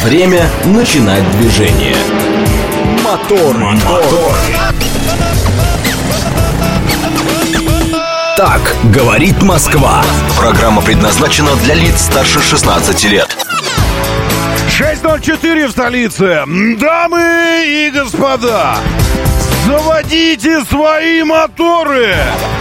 Время начинать движение. Мотор. Так говорит Москва. Программа предназначена для лиц старше 16 лет. 6:04 в столице. Дамы и господа, заводите свои моторы.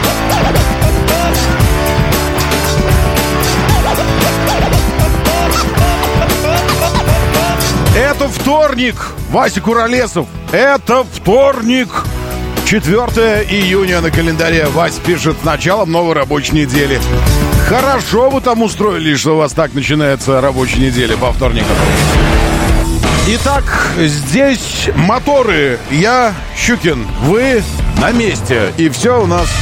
Это вторник, Вася Куролесов. Это вторник, 4 июня на календаре. Вася пишет с началом новой рабочей недели. Хорошо вы там устроили, что у вас так начинается рабочая неделя по вторникам. Итак, здесь моторы. Я Щукин, вы на месте. И все у нас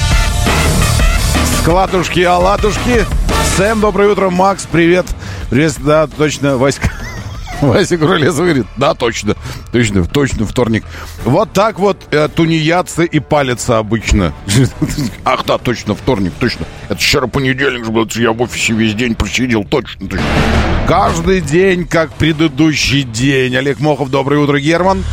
складушки-алатушки. Сэм, доброе утро. Макс, привет. Привет, да, точно, Васька. Вася Куролесов говорит, да, точно вторник. Вот так вот тунеядцы и палятся обычно. Ах да, точно, вторник, точно. Это вчера понедельник же был, я в офисе весь день просидел, точно. Каждый день, как предыдущий день. Олег Мохов, доброе утро, Герман.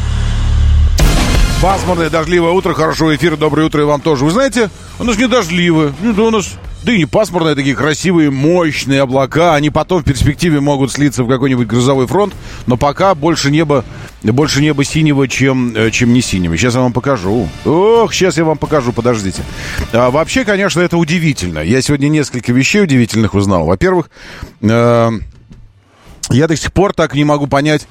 Пасмурное, дождливое утро, хорошего эфира, доброе утро и вам тоже. Вы знаете, у нас не дождливое, у нас... Да и не пасмурные, такие красивые, мощные облака. Они потом в перспективе могут слиться в какой-нибудь грозовой фронт. Но пока больше неба синего, чем не синего. Сейчас я вам покажу. Сейчас я вам покажу, подождите. Вообще, конечно, это удивительно. Я сегодня несколько вещей удивительных узнал. Во-первых, я до сих пор так не могу понять,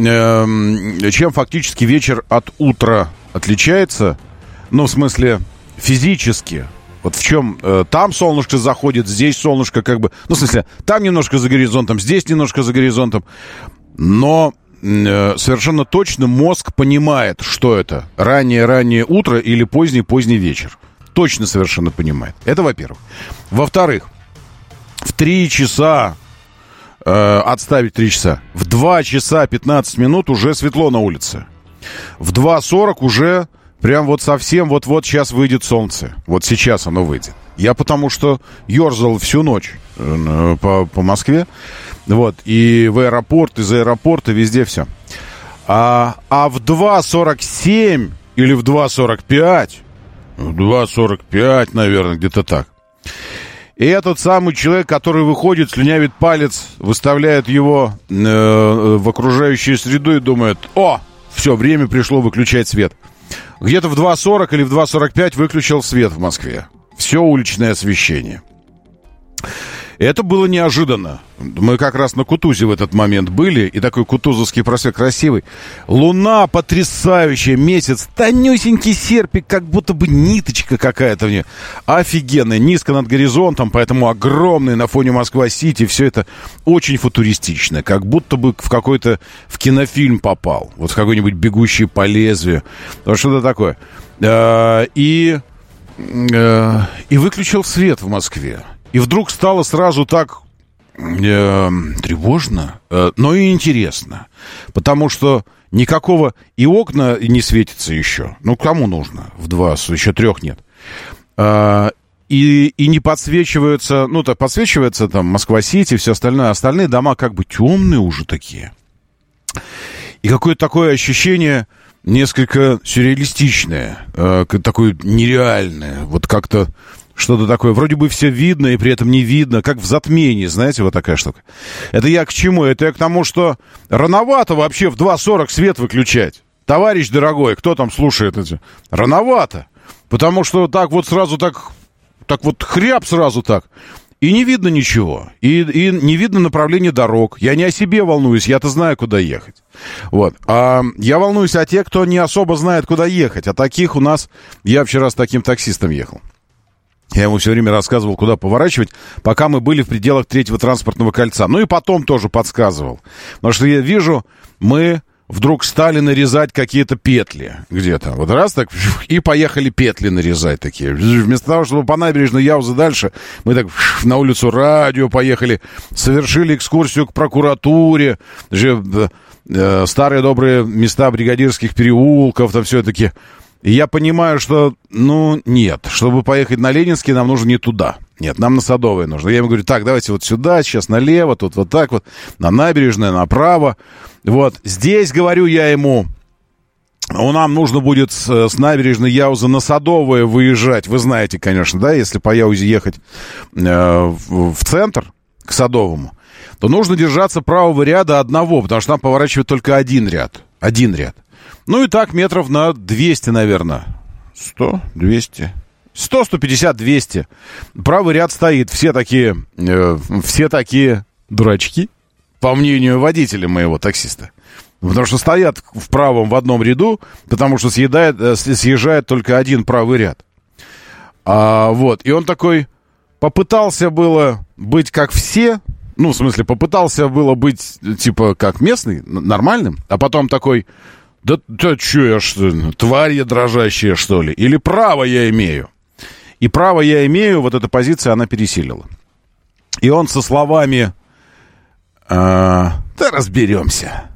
чем фактически вечер от утра отличается. Ну, в смысле, физически. Вот в чем там солнышко заходит, здесь солнышко как бы... Ну, в смысле, там немножко за горизонтом, здесь немножко за горизонтом. Но совершенно точно мозг понимает, что это. Раннее утро или поздний вечер. Точно совершенно понимает. Это во-первых. Во-вторых, в 3 часа... отставить 3 часа. В 2 часа 15 минут уже светло на улице. В 2:40 уже... Прям вот совсем, вот сейчас выйдет солнце. Вот сейчас оно выйдет. Я потому что ерзал всю ночь по Москве. Вот. И в аэропорт, из аэропорта, везде все. А в 2:47 или в 2:45, в 2:45, наверное, где-то так. И этот самый человек, который выходит, слюнявит палец, выставляет его в окружающую среду и думает: о, все, время пришло выключать свет. Где-то в 2:40 или в 2:45 выключил свет в Москве. Все уличное освещение. Это было неожиданно. Мы как раз на Кутузе в этот момент были. И такой Кутузовский проспект красивый. Луна потрясающая, месяц тонюсенький серпик, как будто бы ниточка какая-то в ней. Офигенная, низко над горизонтом, поэтому огромный на фоне Москва-Сити. Все это очень футуристично. Как будто бы в кинофильм попал. Вот в какой-нибудь «Бегущий по лезвию». Вот что-то такое. И выключил свет в Москве. И вдруг стало сразу так тревожно, но и интересно. Потому что никакого... И окна не светятся еще. Ну, кому нужно? В 2, еще 3 нет. И не подсвечиваются... Ну, так подсвечивается там Москва-Сити, все остальное. Остальные дома как бы темные уже такие. И какое-то такое ощущение несколько сюрреалистичное. Такое нереальное. Вот как-то... Что-то такое. Вроде бы все видно, и при этом не видно. Как в затмении, знаете, вот такая штука. Это я к чему? Это я к тому, что рановато вообще в 2:40 свет выключать. Товарищ дорогой, кто там слушает это? Рановато. Потому что так вот сразу так вот хряб сразу так. И не видно ничего. И не видно направления дорог. Я не о себе волнуюсь, я-то знаю, куда ехать. Вот. А я волнуюсь о тех, кто не особо знает, куда ехать. А таких у нас... Я вчера с таким таксистом ехал. Я ему все время рассказывал, куда поворачивать, пока мы были в пределах 3-го транспортного кольца. Ну и потом тоже подсказывал. Потому что я вижу, мы вдруг стали нарезать какие-то петли где-то. Вот раз так, и поехали петли нарезать такие. Вместо того, чтобы по набережной Яузы дальше, мы так на улицу Радио поехали, совершили экскурсию к прокуратуре, старые добрые места бригадирских переулков, там все-таки... И я понимаю, что, нет, чтобы поехать на Ленинский, нам нужно не туда. Нет, нам на Садовое нужно. Я ему говорю, так, давайте вот сюда, сейчас налево, тут вот так вот, на набережную, направо. Вот, здесь, говорю я ему, нам нужно будет с набережной Яуза на Садовое выезжать. Вы знаете, конечно, да, если по Яузе ехать в центр, к Садовому, то нужно держаться правого ряда одного, потому что там поворачивает только один ряд. Ну и так метров на 200, наверное. 100, 200... 100, 150, 200. Правый ряд стоит. Все такие дурачки, по мнению водителя моего таксиста. Потому что стоят в правом в одном ряду, потому что съезжает только один правый ряд. Вот. И он такой попытался было быть как все, ну, в смысле, попытался было быть, типа, как местный, нормальным, а потом такой, да что я, что ли, тварь я дрожащая, что ли? Или право я имею? И право я имею, вот эта позиция, она пересилила. И он со словами да разберемся.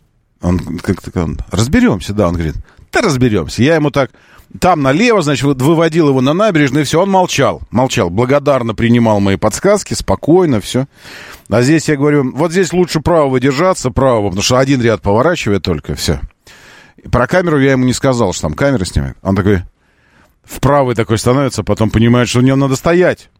Разберемся, да, он говорит, да разберемся. Я ему так, там налево, значит, выводил его на набережную, и все, он молчал, благодарно принимал мои подсказки, спокойно, все. А здесь я говорю, вот здесь лучше правого держаться, потому что один ряд поворачивает только, все. И про камеру я ему не сказал, что там камера снимает. Он такой... В правый такой становится, потом понимает, что в нем надо стоять.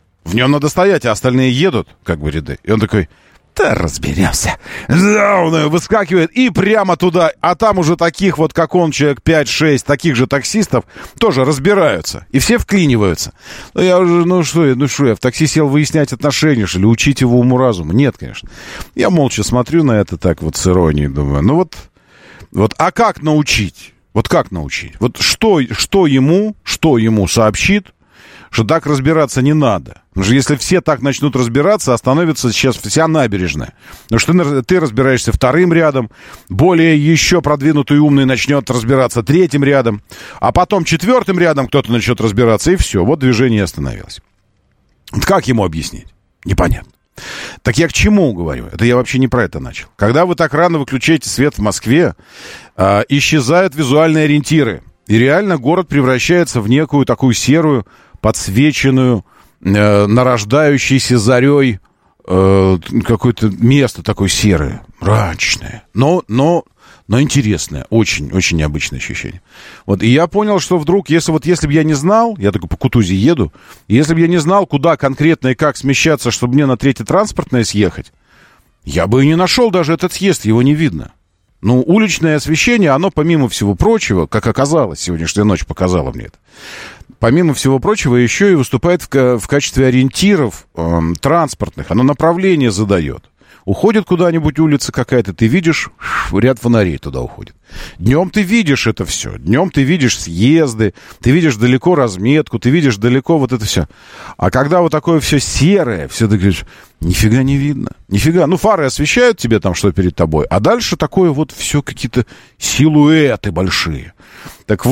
А остальные едут, как бы, ряды. И он такой, да разберемся. Он выскакивает и прямо туда. А там уже таких вот, как он, человек 5-6, таких же таксистов, тоже разбираются. И все вклиниваются. Ну, я уже, что я в такси сел выяснять отношения, что ли, учить его уму-разуму? Нет, конечно. Я молча смотрю на это так вот с иронией, думаю, а как научить? Вот как научить? Вот что ему сообщит, что так разбираться не надо? Потому что если все так начнут разбираться, остановится сейчас вся набережная. Потому что ты разбираешься вторым рядом, более еще продвинутый и умный начнет разбираться третьим рядом, а потом четвертым рядом кто-то начнет разбираться, и все, вот движение остановилось. Вот как ему объяснить? Непонятно. Так я к чему говорю? Это я вообще не про это начал. Когда вы так рано выключаете свет в Москве, исчезают визуальные ориентиры. И реально город превращается в некую такую серую, подсвеченную, нарождающейся зарей какое-то место такое серое, мрачное, но интересное, очень необычное ощущение. Вот, и я понял, что вдруг, если бы я не знал, я такой по Кутузе еду, если бы я не знал, куда конкретно и как смещаться, чтобы мне на третье транспортное съехать, я бы и не нашел даже этот съезд, его не видно. Ну, уличное освещение, оно, помимо всего прочего, как оказалось, сегодняшняя ночь показала мне это, помимо всего прочего, еще и выступает в качестве ориентиров транспортных, оно направление задает. Уходит куда-нибудь улица какая-то, ты видишь, ряд фонарей туда уходит. Днем ты видишь это все. Днем ты видишь съезды, ты видишь далеко разметку, ты видишь далеко вот это все. А когда вот такое все серое, все ты говоришь, нифига не видно. Нифига. Ну, фары освещают тебе там, что перед тобой. А дальше такое вот все какие-то силуэты большие. Так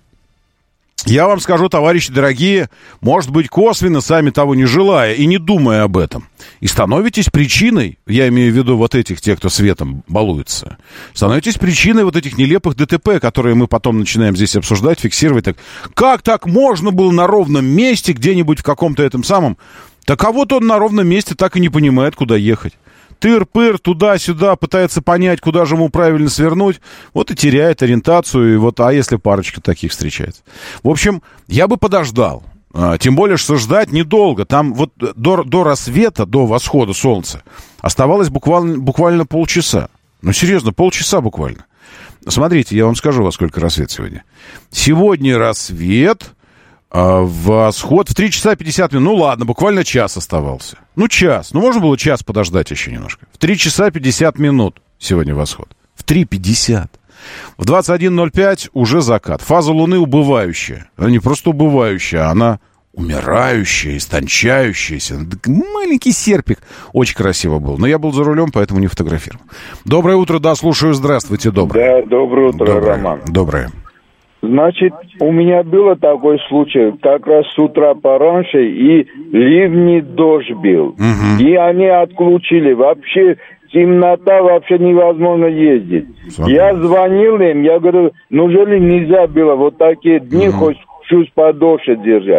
я вам скажу, товарищи дорогие, может быть, косвенно, сами того не желая и не думая об этом, и становитесь причиной, я имею в виду вот этих, те, кто светом балуется, становитесь причиной вот этих нелепых ДТП, которые мы потом начинаем здесь обсуждать, фиксировать. Так, как так можно было на ровном месте, где-нибудь в каком-то этом самом, так а вот он на ровном месте так и не понимает, куда ехать. Тыр-пыр, туда-сюда, пытается понять, куда же ему правильно свернуть, вот и теряет ориентацию, и вот, а если парочка таких встречается? В общем, я бы подождал, тем более, что ждать недолго, там вот до рассвета, до восхода солнца оставалось буквально полчаса, ну, серьезно, полчаса буквально. Смотрите, я вам скажу, во сколько рассвет сегодня. Сегодня рассвет... Восход в 3 часа 50 минут. Ну ладно, буквально час оставался. Ну час. Ну можно было час подождать еще немножко. В 3 часа 50 минут сегодня восход. В 3:50. В 21:05 уже закат. Фаза Луны убывающая. Она не просто убывающая, она умирающая, истончающаяся. Маленький серпик. Очень красиво был. Но я был за рулем, поэтому не фотографировал. Доброе утро, да, слушаю. Здравствуйте, доброе. Да, доброе утро, Роман. Доброе. Значит, у меня был такой случай, как раз с утра пораньше, и ливни дождь был. Угу. И они отключили. Вообще темнота, вообще невозможно ездить. Я звонил им, я говорю, неужели нельзя было вот такие дни хоть чуть подольше держать?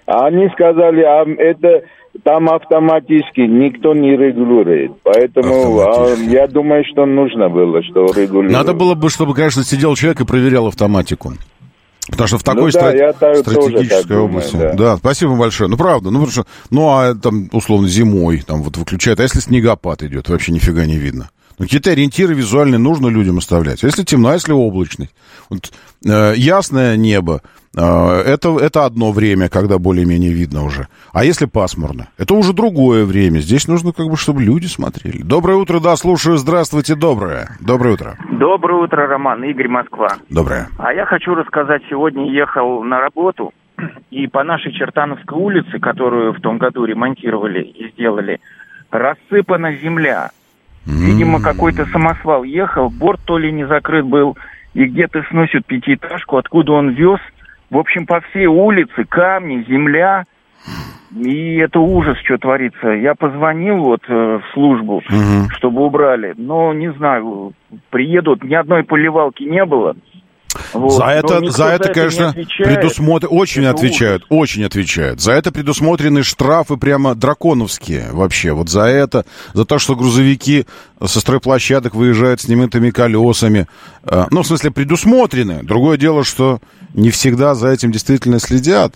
Они сказали, это там автоматически никто не регулирует. Поэтому я думаю, что нужно было, что регулировать. Надо было бы, чтобы, конечно, сидел человек и проверял автоматику. Потому что в такой стратегической области. Да, спасибо большое. Ну, правда, потому что, а там, условно, зимой там вот выключают. А если снегопад идет, вообще нифига не видно. Ну, какие-то ориентиры визуальные нужно людям оставлять. Если темно, если облачность. Вот, ясное небо, это одно время, когда более-менее видно уже. А если пасмурно? Это уже другое время. Здесь нужно, чтобы люди смотрели. Доброе утро, да, слушаю. Здравствуйте, доброе утро. Доброе утро, Роман. Игорь, Москва. Доброе. А я хочу рассказать, сегодня ехал на работу, и по нашей Чертановской улице, которую в том году ремонтировали и сделали, рассыпана земля. Видимо, какой-то самосвал ехал, борт то ли не закрыт был, и где-то сносят пятиэтажку, откуда он вез. В общем, по всей улице камни, земля, и это ужас, что творится. Я позвонил в службу, чтобы убрали, но не знаю, приедут, ни одной поливалки не было. Вот. За это, конечно, очень отвечают. За это предусмотрены штрафы прямо драконовские вообще. Вот за то, что грузовики со стройплощадок выезжают с немытыми колесами. В смысле, предусмотрены. Другое дело, что не всегда за этим действительно следят.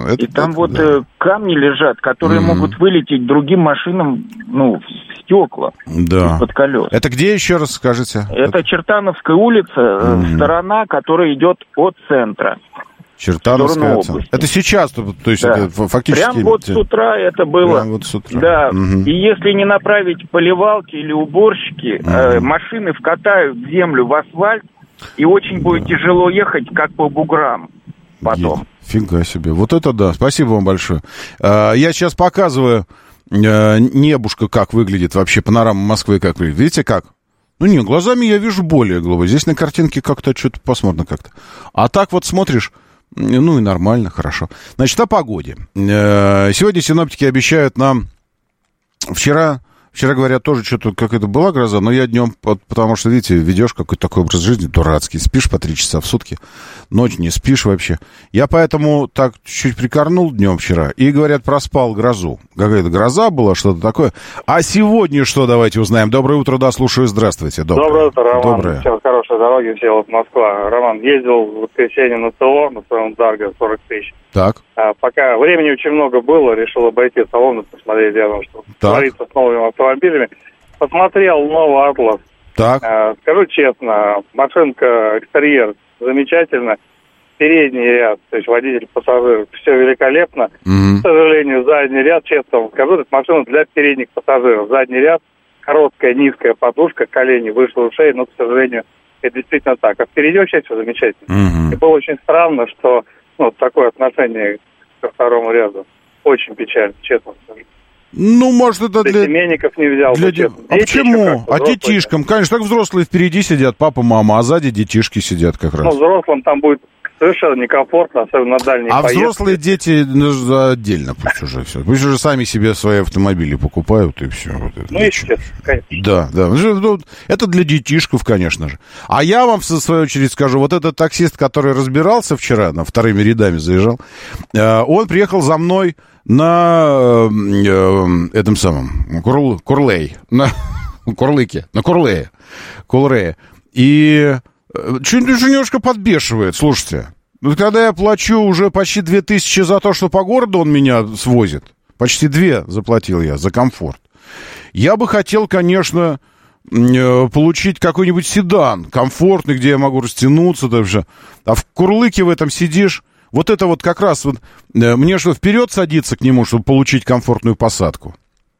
Камни лежат, которые могут вылететь другим машинам, в стекла из-под колес. Это где, еще раз скажите? Это Чертановская улица, сторона, которая идет от центра. Чертановская. Это сейчас, то есть это фактически... Прямо с утра это было. Да. И если не направить поливалки или уборщики, машины вкатают землю в асфальт, и очень будет тяжело ехать, как по буграм потом. Фига себе. Вот это да. Спасибо вам большое. Я сейчас показываю небушка, как выглядит вообще, панорама Москвы, как выглядит. Видите, как? Глазами я вижу более голубой. Здесь на картинке как-то что-то посмотрно как-то. А так вот смотришь, и нормально, хорошо. Значит, о погоде. Сегодня синоптики обещают нам... Вчера, говорят, тоже что-то какая-то была гроза, но я днем, потому что, видите, ведешь какой-то такой образ жизни дурацкий. Спишь по 3 часа в сутки, ночь не спишь вообще. Я поэтому так чуть-чуть прикорнул днем вчера и, говорят, проспал грозу. Какая-то гроза была, что-то такое. А сегодня что, давайте узнаем. Доброе утро, да, слушаю, здравствуйте. Доброе утро, Роман. Доброе. Всем хорошей дороги, все вот Москва. Роман, ездил в воскресенье на ТО, на своем Дарго, 40 тысяч. Так. Пока времени очень много было, решил обойти салон и посмотреть рядом, что творится с новыми автомобилями. Посмотрел новый Атлас. Так. Скажу честно, машинка, экстерьер замечательно. Передний ряд, то есть водитель, пассажир, все великолепно. К сожалению, задний ряд, честно вам скажу, это машина для передних пассажиров. Задний ряд, короткая, низкая подушка, колени выше ушей, но, к сожалению, это действительно так. А впереди вообще все замечательно. И было очень странно, что такое отношение ко второму ряду. Очень печально, честно скажу. Может, это для... Семейников не взял. А почему? А детишкам? Конечно, так взрослые впереди сидят, папа, мама, а сзади детишки сидят как раз. Взрослым там будет совершенно некомфортно, особенно на дальние поездки. А взрослые дети отдельно пусть уже все. Пусть уже сами себе свои автомобили покупают и все. Естественно, конечно. Да. Это для детишков, конечно же. А я вам, в свою очередь, скажу, вот этот таксист, который разбирался вчера, вторыми рядами заезжал, он приехал за мной на этом самом Курлей, на Курлыке, на Курлее. И чуть-чуть немножко подбешивает, слушайте. Когда я плачу уже почти 2000 за то, что по городу он меня свозит, почти 2 заплатил я за комфорт, я бы хотел, конечно, получить какой-нибудь седан, комфортный, где я могу растянуться даже. А в Курлыке в этом сидишь, вот это вот как раз вот, мне что, вперед садиться к нему, чтобы получить комфортную посадку?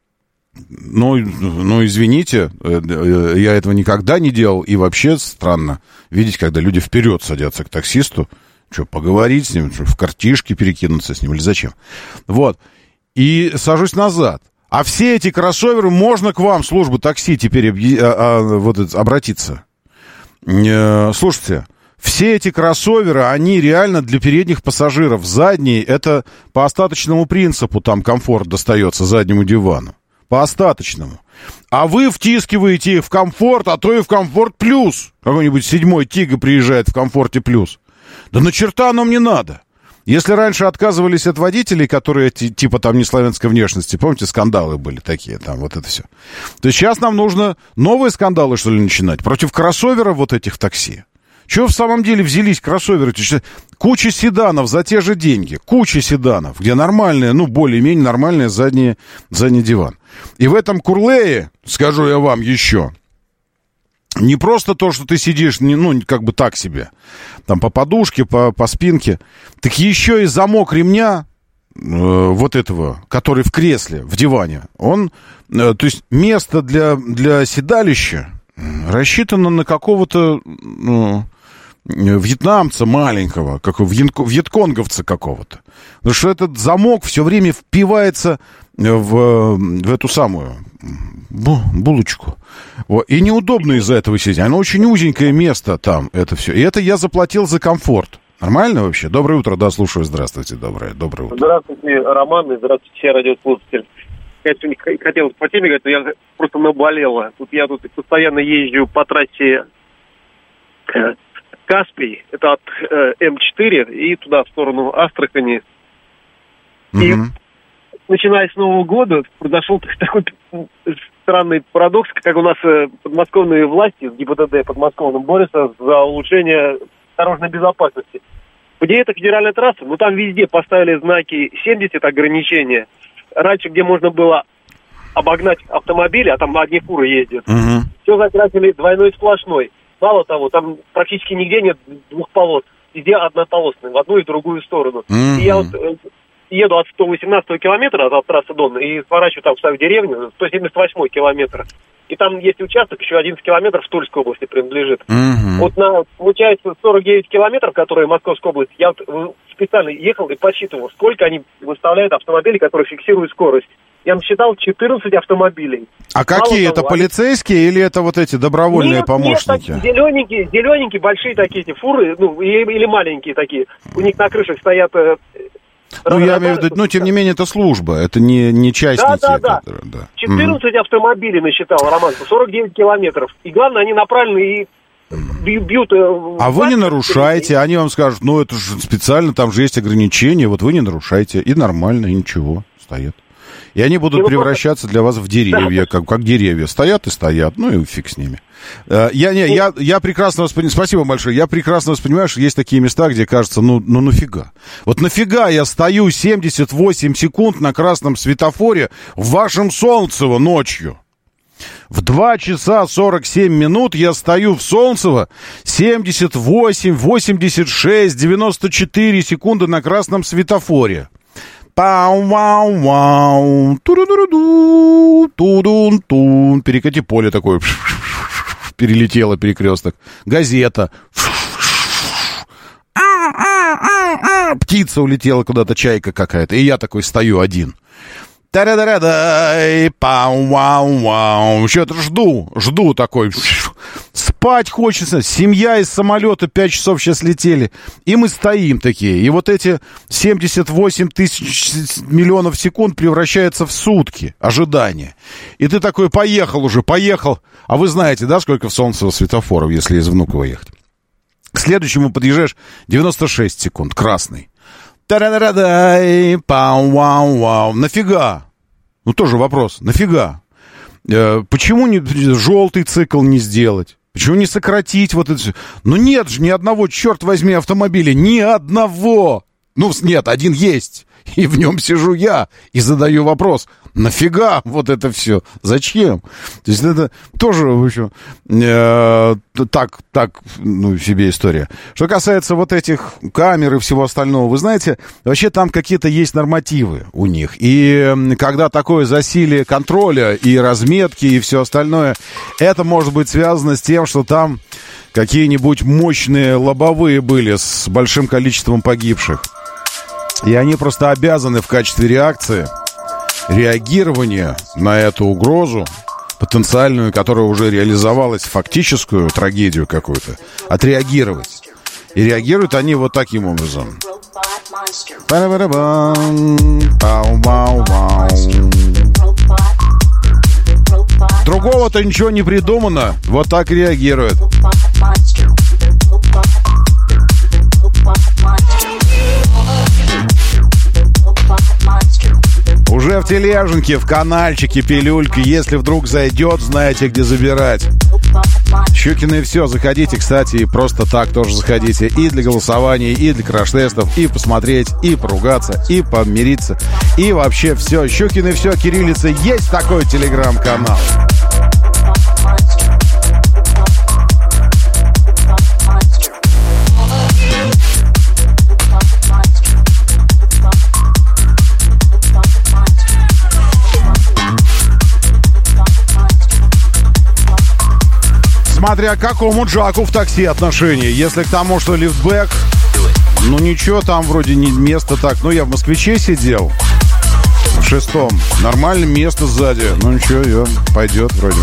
Извините, я этого никогда не делал, и вообще странно видеть, когда люди вперед садятся к таксисту, что, поговорить с ним, что, в картишке перекинуться с ним, или зачем? Вот, и сажусь назад. А все эти кроссоверы, можно к вам, служба такси, теперь обратиться. Слушайте, все эти кроссоверы, они реально для передних пассажиров. Задние, это по остаточному принципу там комфорт достается заднему дивану. По остаточному. А вы втискиваете их в комфорт, а то и в комфорт плюс. Какой-нибудь 7-й Тига приезжает в комфорте плюс. Да на черта оно мне надо. Если раньше отказывались от водителей, которые типа там неславянской внешности, помните, скандалы были такие, там вот это все, то сейчас нам нужно новые скандалы, что ли, начинать против кроссоверов вот этих в такси. Чего в самом деле взялись кроссоверы? Куча седанов за те же деньги. Куча седанов, где нормальные, ну, более-менее нормальный задний диван. И в этом Курлее, скажу я вам еще, не просто то, что ты сидишь, ну, как бы так себе, там по подушке, по спинке, так еще и замок ремня вот этого, который в кресле, в диване, он, то есть место для седалища рассчитано на какого-то, ну, вьетнамца маленького, как вьетконговца какого-то. Потому что этот замок все время впивается в эту самую булочку. И неудобно из-за этого сидеть. Оно очень узенькое место там, это все. И это я заплатил за комфорт. Нормально вообще? Доброе утро, да, слушаю. Здравствуйте, доброе утро. Здравствуйте, Роман, и здравствуйте, все радиослушатели. Я сегодня хотел по теме говорить, но я просто наболела. Я постоянно езжу по трассе Каспий, это от М4 и туда, в сторону Астрахани. И начиная с Нового года произошел такой странный парадокс, как у нас подмосковные власти, ГИБДД подмосковным борются за улучшение дорожной безопасности. Где это федеральная трасса, но там везде поставили знаки 70 ограничения. Раньше, где можно было обогнать автомобили, а там одни фуры ездят, все закрасили двойной сплошной. Мало того, там практически нигде нет двух полос. Везде однополосные, в одну и в другую сторону. И я вот еду от 118 километра от трассы Дон и сворачиваю там в свою деревню, 178 километр. И там есть участок, еще 11 километров в Тульской области принадлежит. Вот на, получается, 49 километров, которые в Московской области, я вот специально ехал и подсчитывал, сколько они выставляют автомобилей, которые фиксируют скорость. Я насчитал 14 автомобилей. А какие? Это полицейские или это вот эти добровольные помощники? Нет, зелененькие, большие такие эти фуры, ну, или маленькие такие. У них на крышах стоят... Ну, я имею в виду, но тем не менее, это служба, это не частники. Да. 14 автомобилей насчитал, Роман, 49 километров. И главное, они направлены и бьют... А вы не нарушаете, они вам скажут, ну, это же специально, там же есть ограничения, вот вы не нарушаете, и нормально, и ничего, стоят. И они будут превращаться для вас в деревья, как деревья. Стоят и стоят, ну и фиг с ними. Я прекрасно воспринимаю, спасибо большое, я прекрасно воспринимаю, что есть такие места, где кажется, ну нафига. Вот нафига я стою 78 секунд на красном светофоре в вашем Солнцево ночью. В 2 часа 47 минут я стою в Солнцево 78, 86, 94 секунды на красном светофоре. Пау-вау-вау, ту-ду-ду-ду, ту-дун-тун. Перекати поле такое, перелетело перекресток. Газета. Птица улетела куда-то, чайка какая-то. И я такой стою один. Та-да-да-да, пау-вау-вау. Что-то жду такой. Спать хочется. Семья из самолета 5 часов сейчас летели. И мы стоим такие. И вот эти 78 тысяч миллионов секунд превращаются в сутки ожидания. И ты такой, поехал. А вы знаете, да, сколько в Солнцево светофоров, если из Внуково ехать? К следующему подъезжаешь 96 секунд, красный. Та-да-да-дай, пау-вау-вау. Нафига? Ну, тоже вопрос. Нафига? Почему желтый цикл не сделать? Почему не сократить вот это все? Ну, нет же ни одного, черт возьми, автомобиля. Ни одного. Ну, нет, один есть. И в нем сижу я. И задаю вопрос. Нафига вот это все? Зачем? То есть это тоже, в общем, ну, себе история. Что касается вот этих камер и всего остального, вы знаете, вообще там какие-то есть нормативы у них. И когда такое засилие контроля и разметки и все остальное, это может быть связано с тем, что там какие-нибудь мощные лобовые были с большим количеством погибших. И они просто обязаны в качестве реагирования на эту угрозу потенциальную, которая уже реализовалась, фактическую трагедию какую-то, отреагировать. И реагируют они вот таким образом. Другого-то ничего не придумано. Вот так реагируют. уже в тележеньке, в канальчике, пилюлька. Если вдруг зайдет, знаете, где забирать. Щукины все, заходите, кстати, и просто так тоже заходите. И для голосования, и для краш-тестов, и посмотреть, и поругаться, и помириться. И вообще все. Щукины все, кириллица, есть такой телеграм-канал. Смотря к какому Джаку в такси отношении. Если к тому, что лифтбэк, ну ничего, там вроде не место так. Ну, я в «Москвиче» сидел, в 6-м. Нормально место сзади. Ну ничего, пойдет вроде.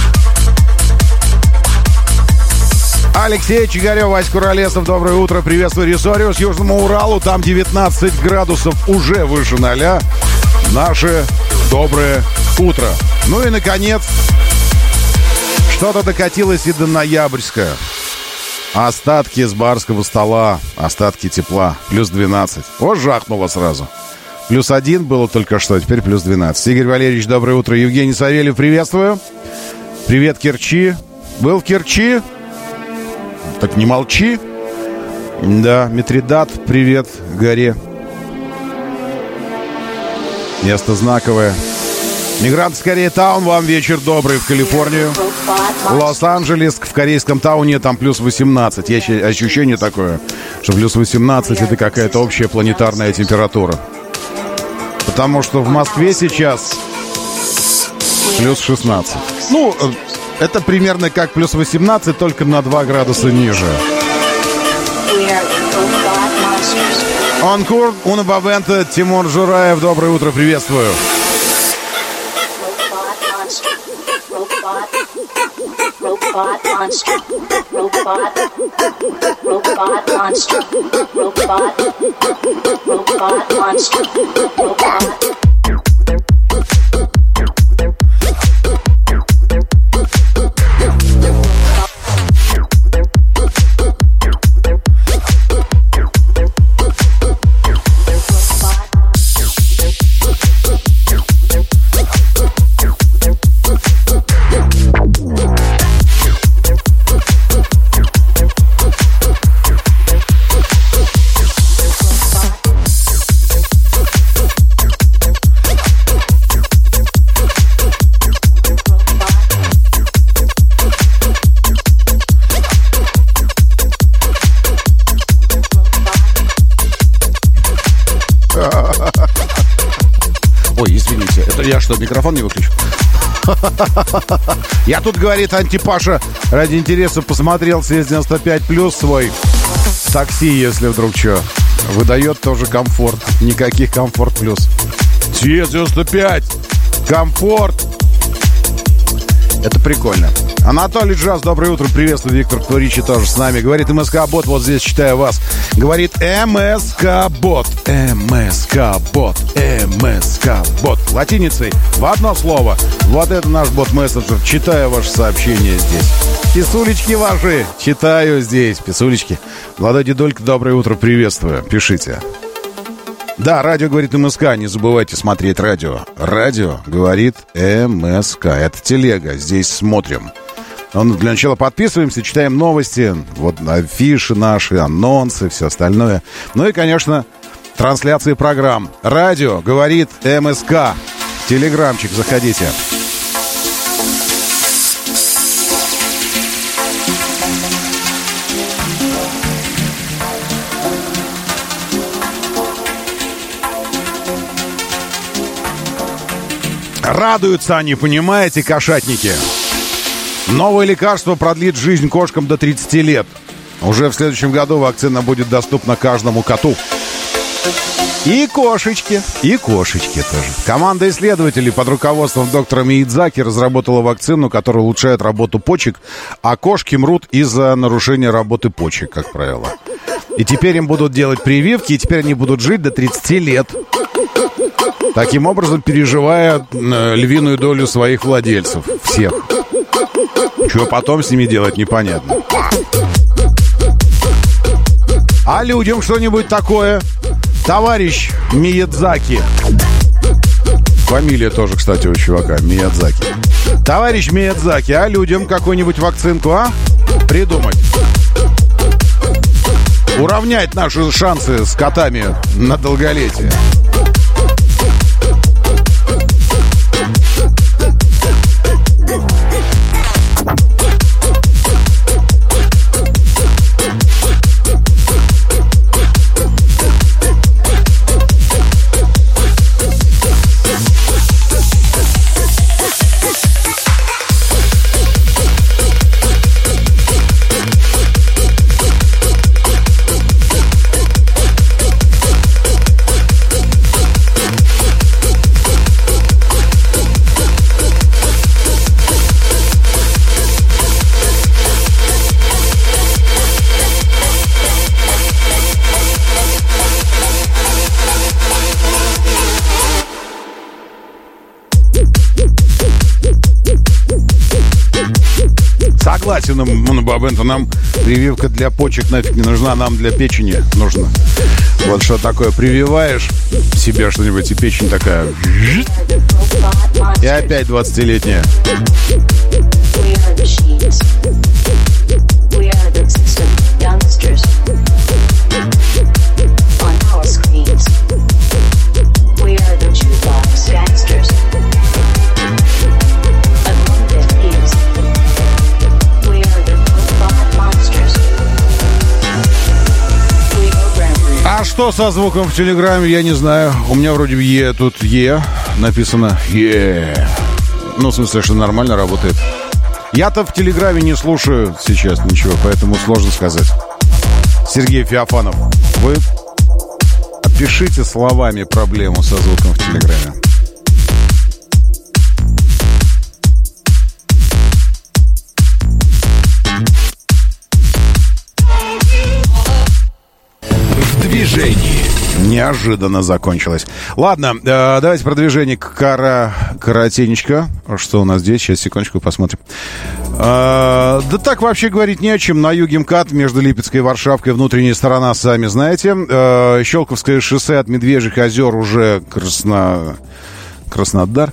Алексей Чигарев, Вась Куролесов, доброе утро. Приветствую Ресориус, Южному Уралу. Там 19 градусов, уже выше 0. Наше доброе утро. Ну и, наконец, что-то докатилось и до Ноябрьска. Остатки с барского стола, остатки тепла. Плюс 12. Вот жахнуло сразу. Плюс 1 было только что, теперь плюс 12. Игорь Валерьевич, доброе утро. Евгений Савельев, приветствую. Привет, Керчи. Был в Керчи? Так не молчи. Да, Митридат, привет, горе. Место знаковое. Мигрант скорее таун, вам вечер добрый в Калифорнию. Лос-Анджелес, в корейском тауне там плюс 18. Есть ощущение такое, что плюс 18 это какая-то общая планетарная температура. Потому что в Москве сейчас плюс 16. Ну, это примерно как плюс 18, только на 2 градуса ниже. Онкур, Унабавента, Тимур Жураев, доброе утро, приветствую. Robot monster, robot monster, robot monster, robot. Я что, микрофон не выключу? Я тут, говорит Антипаша, ради интереса посмотрел съезд 95+ свой такси, если вдруг что. Выдает тоже комфорт. Никаких комфорт плюс. съезд 95. Комфорт. Это прикольно. Анатолий Джаз, доброе утро, приветствую. Виктор Куричи тоже с нами. Говорит МСК-бот, вот здесь читаю вас. Говорит МСК-бот, МСК-бот, МСК-бот. Латиницей в одно слово. Вот это наш бот-мессенджер. Читаю ваше сообщение здесь. Писулечки ваши. Читаю здесь. Писулечки. Владимир Дедулька, доброе утро, приветствую. Пишите. Да, радио говорит МСК, не забывайте смотреть радио. Радио говорит МСК. Это телега, здесь смотрим. Для начала подписываемся, читаем новости, вот афиши наши, анонсы, все остальное. Ну и, конечно, трансляции программ. Радио говорит МСК. Телеграмчик, заходите. Радуются они, понимаете, кошатники. Новое лекарство продлит жизнь кошкам до 30 лет. Уже в следующем году вакцина будет доступна каждому коту. И кошечки тоже. Команда исследователей под руководством доктора Миядзаки разработала вакцину, которая улучшает работу почек, а кошки мрут из-за нарушения работы почек, как правило. И теперь им будут делать прививки, и теперь они будут жить до 30 лет. Таким образом, переживая львиную долю своих владельцев. Всех. Что потом с ними делать, непонятно. А людям что-нибудь такое? Товарищ Миядзаки. Фамилия тоже, кстати, у чувака. Миядзаки. Товарищ Миядзаки, а людям какую-нибудь вакцинку, а? Придумать. Уравнять наши шансы с котами на долголетие. Согласен, Бабенто, нам прививка для почек нафиг не нужна, нам для печени нужна. Вот что такое, прививаешь себе что-нибудь, и печень такая... И опять 20-летняя. А что со звуком в Телеграме, я не знаю. У меня вроде тут Е написано. Е. Ну, в смысле, что нормально работает. Я-то в Телеграме не слушаю сейчас ничего, поэтому сложно сказать. Сергей Феофанов, вы опишите словами проблему со звуком в Телеграме. Движение. Неожиданно закончилось. Ладно, давайте продвижение коротенечко. Что у нас здесь? Сейчас, секундочку, посмотрим. Да так вообще говорить не о чем. На юге МКАД, между Липецкой и Варшавкой, внутренняя сторона, сами знаете. Щелковское шоссе от Медвежьих озер уже Краснодар.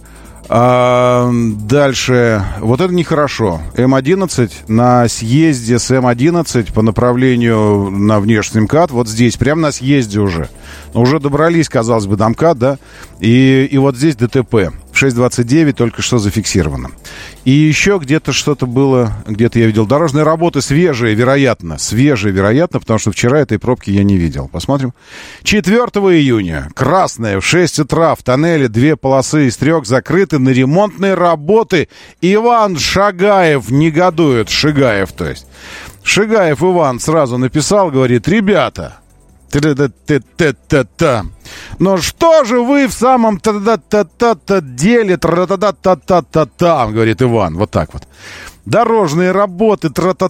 Дальше, вот это нехорошо. М11 на съезде с М11 по направлению на внешний МКАД, вот здесь, прямо на съезде уже. Уже добрались, казалось бы, до МКАД, да? И вот здесь ДТП. 6:29 только что зафиксировано. И еще где-то что-то было, где-то я видел. Дорожные работы свежие, вероятно, потому что вчера этой пробки я не видел. Посмотрим. 4 июня, красная, в 6 утра, в тоннеле 2 полосы из 3 закрыты на ремонтные работы. Иван Шагаев негодует, Шигаев, то есть. Шигаев Иван сразу написал, говорит: ребята, но что же вы в самом деле говорит Иван, вот так вот. Дорожные работы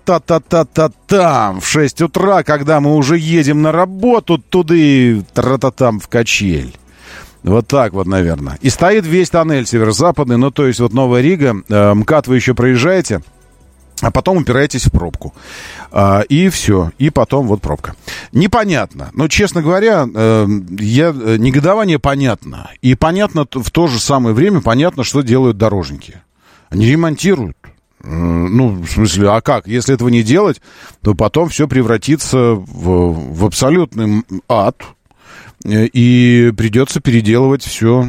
в 6 утра, когда мы уже едем на работу, туды в качель. Вот так вот, наверное. И стоит весь тоннель северо-западный, ну, то есть вот Новая Рига, МКАД вы еще проезжаете, а потом упираетесь в пробку. И все. И потом вот пробка. Непонятно. Но, честно говоря, негодование понятно. И понятно в то же самое время, понятно, что делают дорожники. Они ремонтируют. Ну, в смысле, а как? Если этого не делать, то потом все превратится в абсолютный ад. И придется переделывать все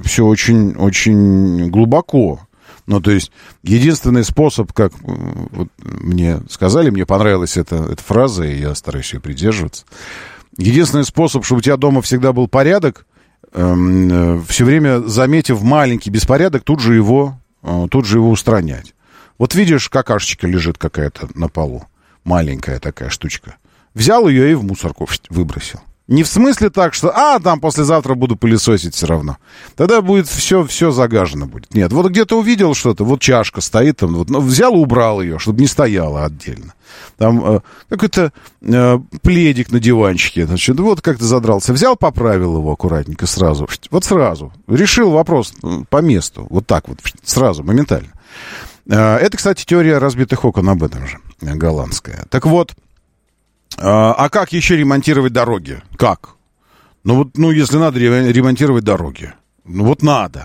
очень глубоко. Ну, то есть, единственный способ, как вот мне сказали, мне понравилась эта фраза, и я стараюсь ее придерживаться. Единственный способ, чтобы у тебя дома всегда был порядок, все время, заметив маленький беспорядок, тут же его устранять. Вот видишь, какашечка лежит какая-то на полу, маленькая такая штучка. Взял ее и в мусорку выбросил. Не в смысле так, что, там послезавтра буду пылесосить все равно. Тогда будет все загажено будет. Нет, вот где-то увидел что-то, вот чашка стоит там, вот, взял и убрал ее, чтобы не стояла отдельно. Там какой-то пледик на диванчике, значит, вот как-то задрался. Взял, поправил его аккуратненько сразу. Вот сразу. Решил вопрос по месту. Вот так вот, сразу, моментально. Это, кстати, теория разбитых окон об этом же, голландская. Так вот, а как еще ремонтировать дороги? Как? Ну, если надо ремонтировать дороги. Ну, вот надо.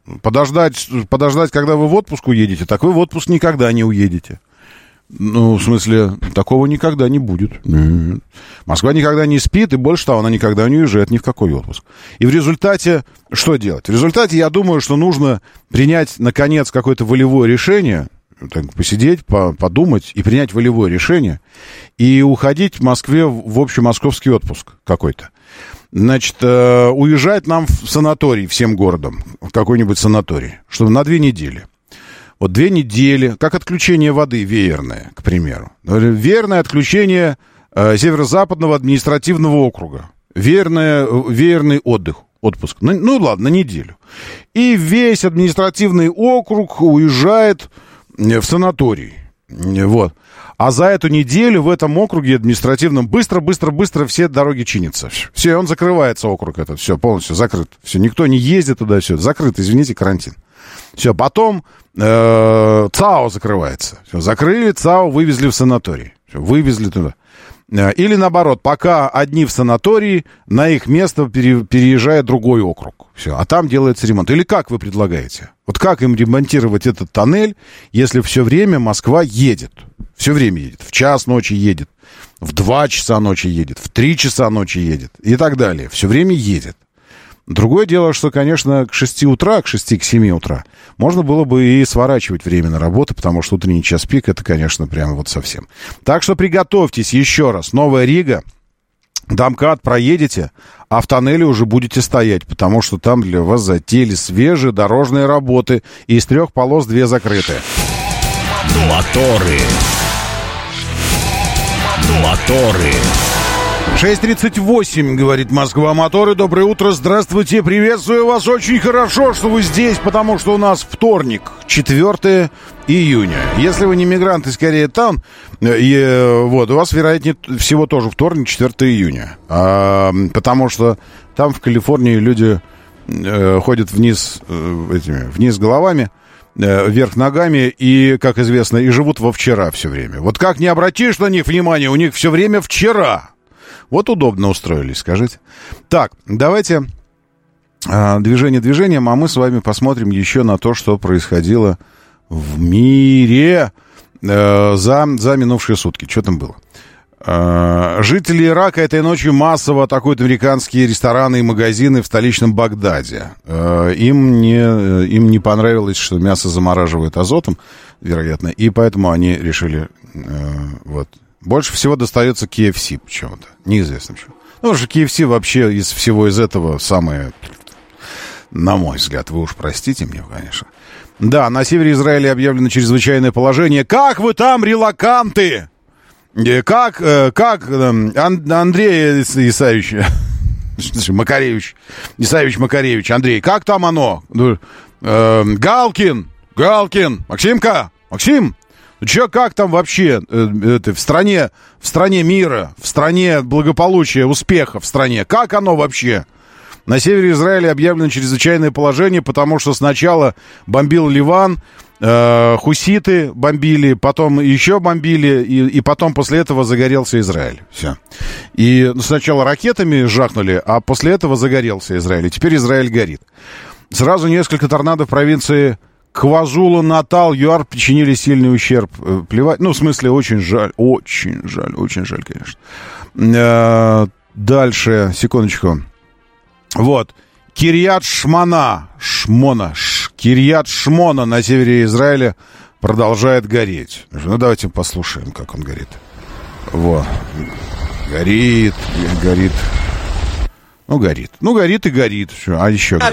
подождать, когда вы в отпуск уедете, так вы в отпуск никогда не уедете. Ну, в смысле, такого никогда не будет. Нет. Москва никогда не спит, и больше того, она никогда не уезжает ни в какой отпуск. И в результате что делать? В результате, я думаю, что нужно принять, наконец, какое-то волевое решение, так, посидеть, подумать и принять волевое решение, и уходить в Москве в общемосковский отпуск какой-то. Значит, уезжать нам в санаторий всем городом, в какой-нибудь санаторий, чтобы на 2 недели. Вот 2 недели, как отключение воды веерное, к примеру. Веерное отключение Северо-Западного административного округа. Веерный отпуск. Ну ладно, на неделю. И весь административный округ уезжает в санаторий. Вот. А за эту неделю в этом округе административном быстро все дороги чинятся. Все, он закрывается, округ этот. Все, полностью закрыт. Все, никто не ездит туда, все, закрыт, извините, карантин. Все, потом ЦАО закрывается. Все, закрыли, ЦАО вывезли в санаторий. Все, вывезли туда. Или наоборот, пока одни в санатории, на их место переезжает другой округ. Все, а там делается ремонт. Или как вы предлагаете? Вот как им ремонтировать этот тоннель, если все время Москва едет? Все время едет. В 1:00 ночи едет, в 2 часа ночи едет, в 3 часа ночи едет и так далее. Все время едет. Другое дело, что, конечно, к 6 утра, к 7 утра можно было бы и сворачивать время на работу, потому что утренний час пик — это, конечно, прямо вот совсем. Так что приготовьтесь еще раз. Новая Рига, до МКАД проедете, а в тоннеле уже будете стоять, потому что там для вас затеяли свежие дорожные работы, и из 3 полос 2 закрыты. Моторы. 6:38, говорит Москва. Моторы, доброе утро, здравствуйте, приветствую вас. Очень хорошо, что вы здесь, потому что у нас вторник, 4 июня. Если вы не мигрант из Кореятаун, вот, у вас, вероятнее всего, тоже вторник, 4 июня. Потому что там, в Калифорнии, люди ходят вниз головами, вверх ногами и, как известно, и живут во вчера все время. Вот как не обратишь на них внимание, у них все время вчера. Вот удобно устроились, скажите. Так, давайте движение движением, а мы с вами посмотрим еще на то, что происходило в мире за минувшие сутки. Что там было? Жители Ирака этой ночью массово атакуют американские рестораны и магазины в столичном Багдаде. Им не понравилось, что мясо замораживают азотом, вероятно, и поэтому они решили... вот. Больше всего достается KFC почему-то. Неизвестно почему. Ну, потому что KFC вообще из всего из этого самое... На мой взгляд, вы уж простите мне, конечно. Да, на севере Израиля объявлено чрезвычайное положение. Как вы там, релоканты? Как Андрей Исаевич Макаревич, Андрей, как там оно? Галкин, Максимка, Максим, чё, как там вообще в стране мира, в стране благополучия, успеха в стране, как оно вообще? На севере Израиля объявлено чрезвычайное положение, потому что сначала бомбил Ливан, хуситы бомбили, потом еще бомбили, и потом после этого загорелся Израиль. Все. И сначала ракетами жахнули, а после этого загорелся Израиль. И теперь Израиль горит. Сразу несколько торнадо в провинции Квазулу-Натал, ЮАР причинили сильный ущерб. Плевать. Ну, в смысле, очень жаль, конечно. Дальше, секундочку. Вот. Кирьят-Шмона на севере Израиля продолжает гореть. Ну, давайте послушаем, как он горит. Во. Горит. Горит и горит. А еще горит.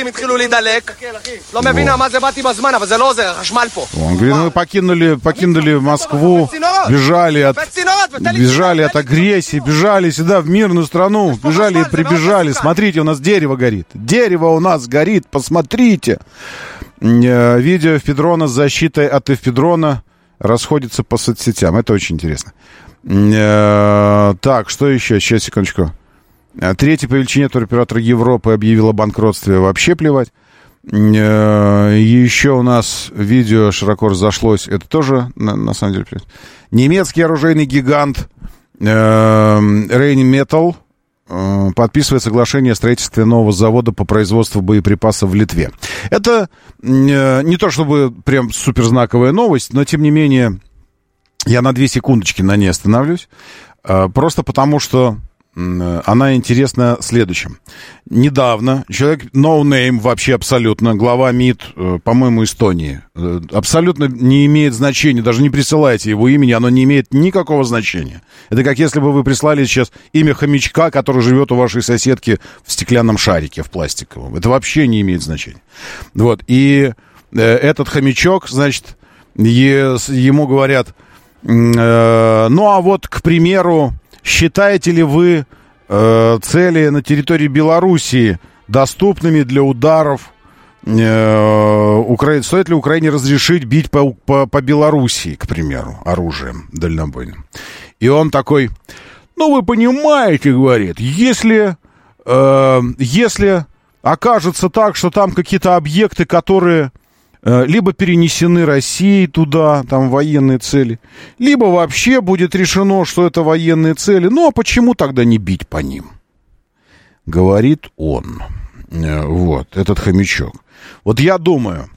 Он говорит, мы покинули Москву, бежали от агрессии, бежали сюда, в мирную страну, бежали и прибежали. Смотрите, у нас дерево горит. Дерево у нас горит, посмотрите. Видео эвпедрона с защитой от эвпедрона расходится по соцсетям. Это очень интересно. Так, что еще? Сейчас, секундочку. Третий по величине туроператор Европы объявил о банкротстве. Вообще плевать. Еще у нас видео широко разошлось. Это тоже, на самом деле, плевать. Немецкий оружейный гигант Rheinmetall подписывает соглашение о строительстве нового завода по производству боеприпасов в Литве. Это не то чтобы прям суперзнаковая новость, но тем не менее я на 2 секундочки на ней остановлюсь. Просто потому, что она интересна следующим. Недавно человек, no name вообще абсолютно, глава МИД, по-моему, Эстонии, абсолютно не имеет значения, даже не присылайте его имени, оно не имеет никакого значения. Это как если бы вы прислали сейчас имя хомячка, который живет у вашей соседки в стеклянном шарике, в пластиковом. Это вообще не имеет значения. Вот, и этот хомячок, значит, ему говорят, ну а вот, к примеру, считаете ли вы цели на территории Белоруссии доступными для ударов? Стоит ли Украине разрешить бить по Белоруссии, к примеру, оружием дальнобойным? И он такой, ну вы понимаете, говорит, если окажется так, что там какие-то объекты, которые либо перенесены Россией туда, там военные цели, либо вообще будет решено, что это военные цели. Ну, а почему тогда не бить по ним? Говорит он. Вот, этот хомячок. Вот я думаю,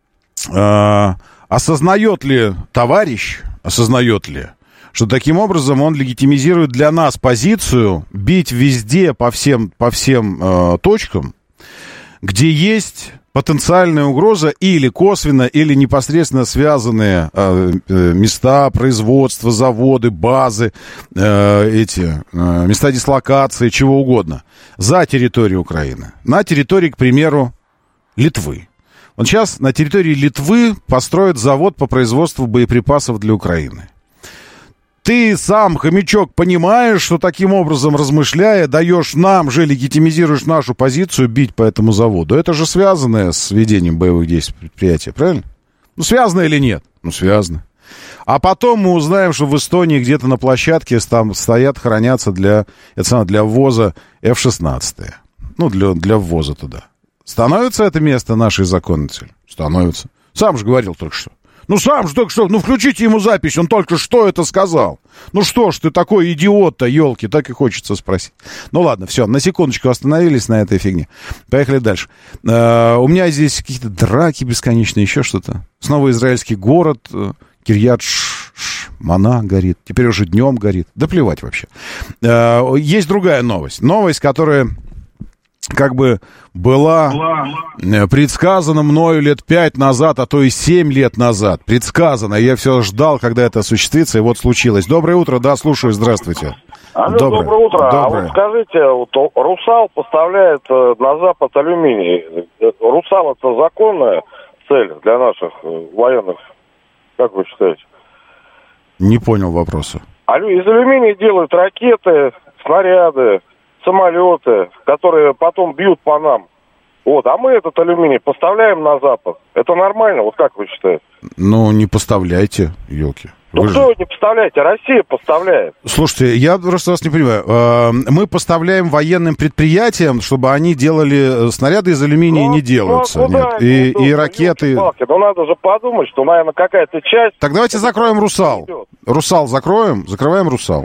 осознает ли товарищ, что таким образом он легитимизирует для нас позицию бить везде по всем точкам, где есть потенциальная угроза или косвенно, или непосредственно связанные места производства, заводы, базы, места дислокации, чего угодно, за территорию Украины. На территории, к примеру, Литвы. Вот сейчас на территории Литвы построят завод по производству боеприпасов для Украины. Ты сам, хомячок, понимаешь, что таким образом, размышляя, даешь нам же, легитимизируешь нашу позицию бить по этому заводу. Это же связано с ведением боевых действий предприятия, правильно? Ну, связано или нет? Ну, связано. А потом мы узнаем, что в Эстонии где-то на площадке там стоят, хранятся для ввоза F-16. Ну, для ввоза туда. Становится это место нашей законной целью? Становится. Сам же говорил только что. Ну, сам же только что, включите ему запись, он только что это сказал. Ну, что ж ты такой идиот-то, елки, так и хочется спросить. Ну, ладно, все, на секундочку остановились на этой фигне. Поехали дальше. У меня здесь какие-то драки бесконечные, еще что-то. Снова израильский город, Кирьят-Мана горит, теперь уже днем горит. Да плевать вообще. Есть другая новость. Новость, которая как бы была предсказана мною лет 5 назад, а то и 7 лет назад. Предсказано. Я все ждал, когда это осуществится, и вот случилось. Доброе утро, да, слушаю, здравствуйте. Алло, доброе утро. Доброе. А вот скажите, вот «Русал» поставляет на Запад алюминий. «Русал» — это законная цель для наших военных? Как вы считаете? Не понял вопроса. Из алюминия делают ракеты, снаряды, самолеты, которые потом бьют по нам. Вот, а мы этот алюминий поставляем на Запад. Это нормально? Вот как вы считаете? Ну, не поставляйте, елки. Ну, кто не поставляете? Россия поставляет. Слушайте, я просто вас не понимаю. Мы поставляем военным предприятиям, чтобы они делали снаряды из алюминия, не делаются. Нет. И ракеты. Ну, надо же подумать, что, наверное, какая-то часть... Так давайте закроем «Русал». «Русал» закроем, закрываем «Русал».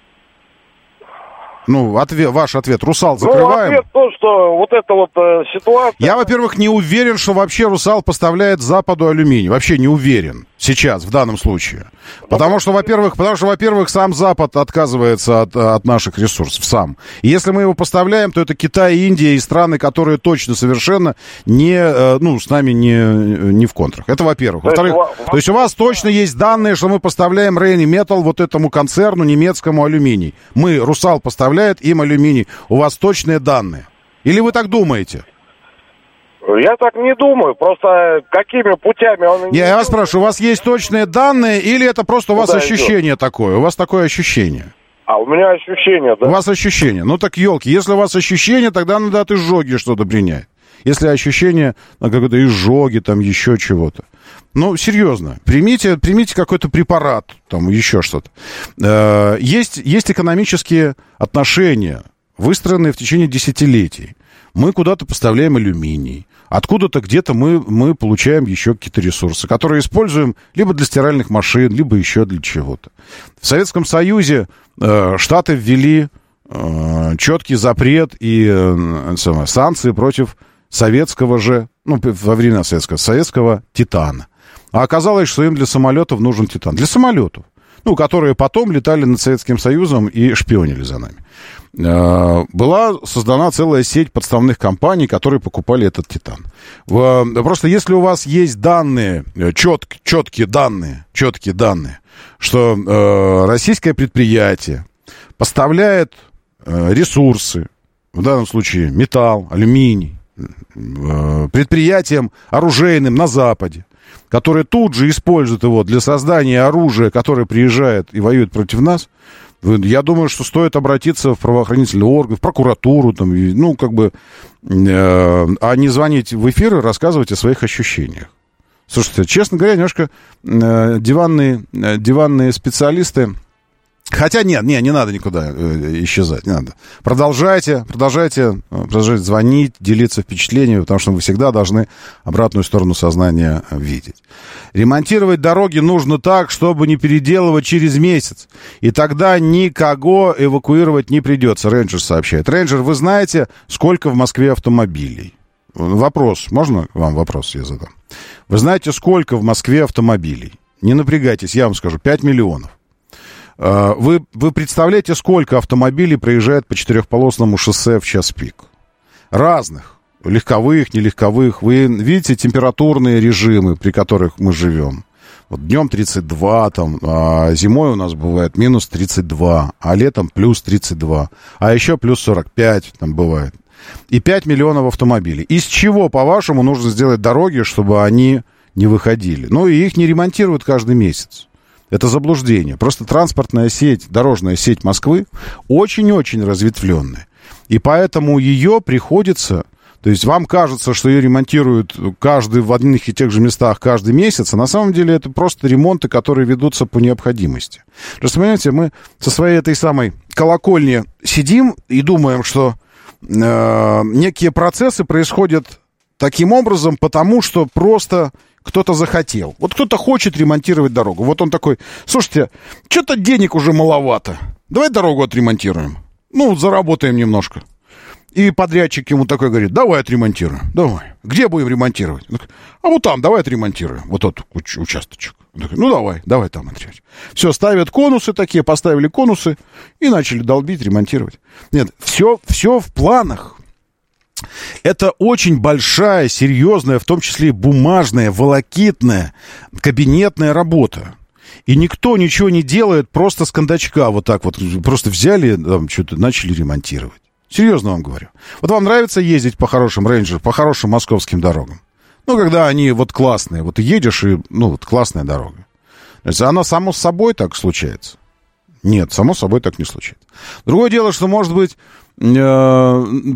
Ну, ваш ответ. «Русал» закрываем? Ну, ответ то, что вот эта вот ситуация... Я, во-первых, не уверен, что вообще «Русал» поставляет Западу алюминий. Вообще не уверен сейчас, в данном случае. Потому что, во-первых, сам Запад отказывается от наших ресурсов, сам. И если мы его поставляем, то это Китай, Индия и страны, которые точно совершенно с нами не в контрах. Это, во-первых. Во-вторых, то есть у вас точно есть данные, что мы поставляем Rheinmetall, вот этому концерну немецкому, алюминий. Мы, «Русал», поставляет им алюминий. У вас точные данные. Или вы так думаете? Я так не думаю, просто какими путями он... Я вас спрашиваю, у вас есть точные данные, или это просто у вас ощущение такое? У вас такое ощущение? А у меня ощущение, да. У вас ощущение. Ну так, елки, если у вас ощущение, тогда надо от изжоги что-то принять. Если ощущение какой-то изжоги, там еще чего-то. Ну, серьезно, примите какой-то препарат, там еще что-то. Есть экономические отношения, выстроенные в течение десятилетий. Мы куда-то поставляем алюминий. Откуда-то где-то мы получаем еще какие-то ресурсы, которые используем либо для стиральных машин, либо еще для чего-то. В Советском Союзе Штаты ввели четкий запрет и санкции против советского же, во времена советского титана. А оказалось, что им для самолетов нужен титан. Для самолетов, которые потом летали над Советским Союзом и шпионили за нами. Была создана целая сеть подставных компаний, которые покупали этот титан. Просто если у вас есть данные, четкие данные, что российское предприятие поставляет ресурсы, в данном случае металл, алюминий, предприятиям оружейным на Западе, которые тут же используют его для создания оружия, которое приезжает и воюет против нас, я думаю, что стоит обратиться в правоохранительные органы, в прокуратуру, а не звонить в эфир и рассказывать о своих ощущениях. Слушайте, честно говоря, немножко диванные специалисты. Хотя нет, не надо никуда исчезать, не надо. Продолжайте звонить, делиться впечатлениями, потому что вы всегда должны обратную сторону сознания видеть. Ремонтировать дороги нужно так, чтобы не переделывать через месяц. И тогда никого эвакуировать не придется, Рейнджер сообщает. Рейнджер, вы знаете, сколько в Москве автомобилей? Вопрос, можно вам вопрос я задам? Вы знаете, сколько в Москве автомобилей? Не напрягайтесь, я вам скажу, 5 миллионов. Вы представляете, сколько автомобилей проезжает по четырехполосному шоссе в час пик? Разных. Легковых, нелегковых. Вы видите температурные режимы, при которых мы живем. Вот днем 32, а зимой у нас бывает минус 32, а летом плюс 32, а еще плюс 45 там бывает. И 5 миллионов автомобилей. Из чего, по-вашему, нужно сделать дороги, чтобы они не выходили? И их не ремонтируют каждый месяц. Это заблуждение. Просто транспортная сеть, дорожная сеть Москвы очень-очень разветвленная. И поэтому ее приходится... То есть вам кажется, что ее ремонтируют в одних и тех же местах каждый месяц, а на самом деле это просто ремонты, которые ведутся по необходимости. Просто, понимаете, мы со своей этой самой колокольни сидим и думаем, что некие процессы происходят таким образом, потому что просто... Кто-то захотел. Вот кто-то хочет ремонтировать дорогу. Вот он такой, слушайте, что-то денег уже маловато. Давай дорогу отремонтируем. Заработаем немножко. И подрядчик ему такой говорит, давай отремонтируем. Давай. Где будем ремонтировать? А вот там, давай отремонтируем. Вот тот участочек. Он такой, давай там отремонтировать. Все, ставят конусы такие, поставили конусы и начали долбить, ремонтировать. Нет, все в планах. Это очень большая, серьезная, в том числе и бумажная, волокитная, кабинетная работа. И никто ничего не делает просто с кондачка вот так вот. Просто взяли, что-то начали ремонтировать. Серьезно вам говорю. Вот вам нравится ездить по хорошим рейнджерам, по хорошим московским дорогам? Когда они классные. Вот ты едешь, и, классная дорога. Она само собой так случается? Нет, само собой так не случается. Другое дело, что, может быть, нам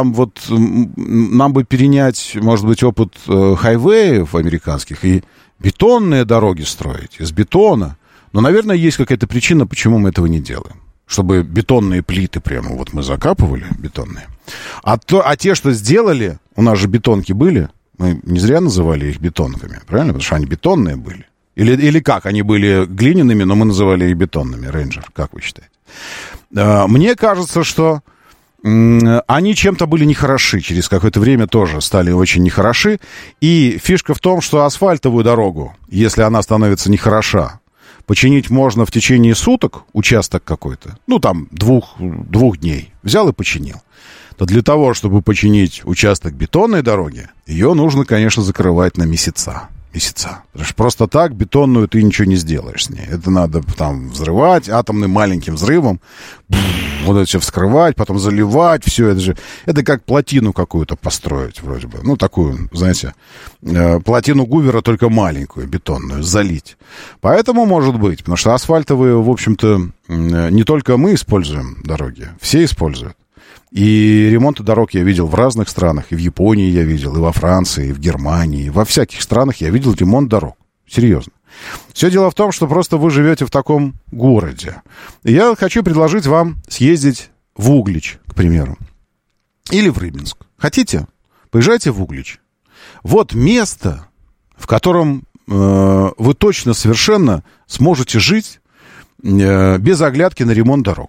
бы перенять, может быть, опыт хайвеев американских и бетонные дороги строить из бетона. Но, наверное, есть какая-то причина, почему мы этого не делаем. Чтобы бетонные плиты прямо мы закапывали, бетонные. А те, что сделали, у нас же бетонки были, мы не зря называли их бетонками, правильно? Потому что они бетонные были. Или как? Они были глиняными, но мы называли их бетонными, Рейнджер, как вы считаете? Мне кажется, что они чем-то были нехороши, через какое-то время тоже стали очень нехороши. И фишка в том, что асфальтовую дорогу, если она становится нехороша, починить можно в течение суток, участок какой-то, двух дней, взял и починил. То для того, чтобы починить участок бетонной дороги, ее нужно, конечно, закрывать на месяца. Потому что просто так бетонную ты ничего не сделаешь с ней. Это надо взрывать атомным маленьким взрывом, вот это все вскрывать, потом заливать, все это как плотину какую-то построить вроде бы. Такую, знаете, плотину Гувера, только маленькую, бетонную, залить. Поэтому, может быть, потому что асфальтовые, в общем-то, не только мы используем дороги, все используют. И ремонты дорог я видел в разных странах. И в Японии я видел, и во Франции, и в Германии. Во всяких странах я видел ремонт дорог. Серьезно. Все дело в том, что просто вы живете в таком городе. И я хочу предложить вам съездить в Углич, к примеру. Или в Рыбинск. Хотите? Поезжайте в Углич. Вот место, в котором вы точно совершенно сможете жить без оглядки на ремонт дорог.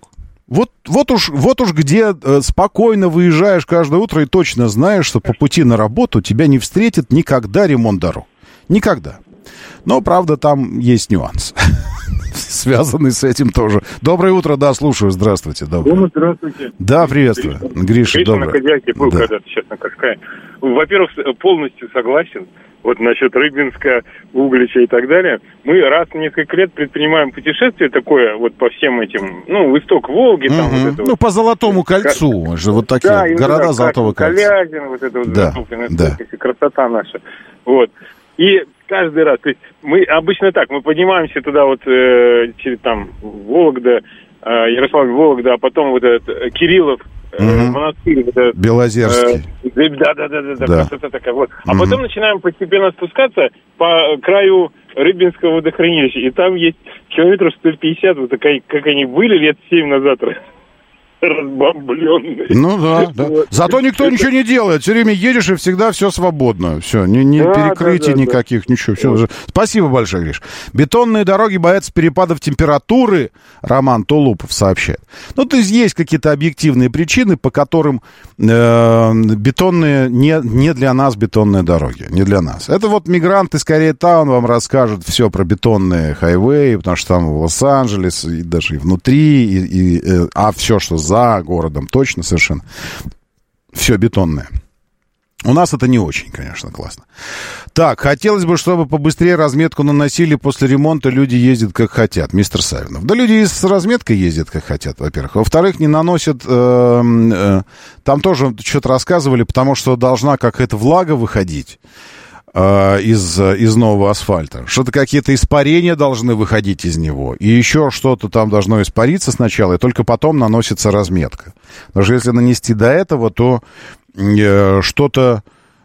Вот уж где спокойно выезжаешь каждое утро и точно знаешь, что по пути на работу тебя не встретит никогда ремонт дорог. Никогда. Но, правда, там есть нюанс, связанный с этим тоже. Доброе утро, да, слушаю, здравствуйте. Здравствуйте. Да, приветствую. Гриша, доброе. На Кодиаке был когда-то, сейчас на Кашкае. Во-первых, полностью согласен. Вот насчет Рыбинска, Углича и так далее. Мы раз в несколько лет предпринимаем путешествие такое, вот по всем этим, в исток Волги, там вот это вот. По Золотому кольцу, вот такие города Золотого кольца. Калязин, вот это вот, красота наша. Вот. И каждый раз, то есть мы обычно так, мы поднимаемся туда вот через там Вологда, Ярославль, Вологда, а потом вот этот Кириллов, монастырь, вот этот, Белозерский. Да, красота такая, вот. А потом начинаем постепенно спускаться по краю Рыбинского водохранилища, и там есть километров 150, вот такая, как они были лет 7 назад, разбомбленные. Ну да. Зато никто ничего не делает. Все время едешь, и всегда все свободно. Все, ни перекрытий никаких, ничего. Все. Спасибо большое, Гриш. Бетонные дороги боятся перепадов температуры, Роман Тулупов сообщает. То есть какие-то объективные причины, по которым бетонные, не для нас бетонные дороги. Не для нас. Это вот мигранты из Корейтаун вам расскажут все про бетонные хайвеи, потому что там в Лос-Анджелес, и даже и внутри, а все, что за городом, точно, совершенно. Все бетонное. У нас это не очень, конечно, классно. Так, хотелось бы, чтобы побыстрее разметку наносили после ремонта, люди ездят как хотят, мистер Савинов. Да люди с разметкой ездят как хотят, во-первых. Во-вторых, не наносят... там тоже что-то рассказывали, потому что должна какая-то влага выходить из нового асфальта. Что-то какие-то испарения должны выходить из него. И еще что-то там должно испариться сначала, и только потом наносится разметка. Потому что если нанести до этого, то что-то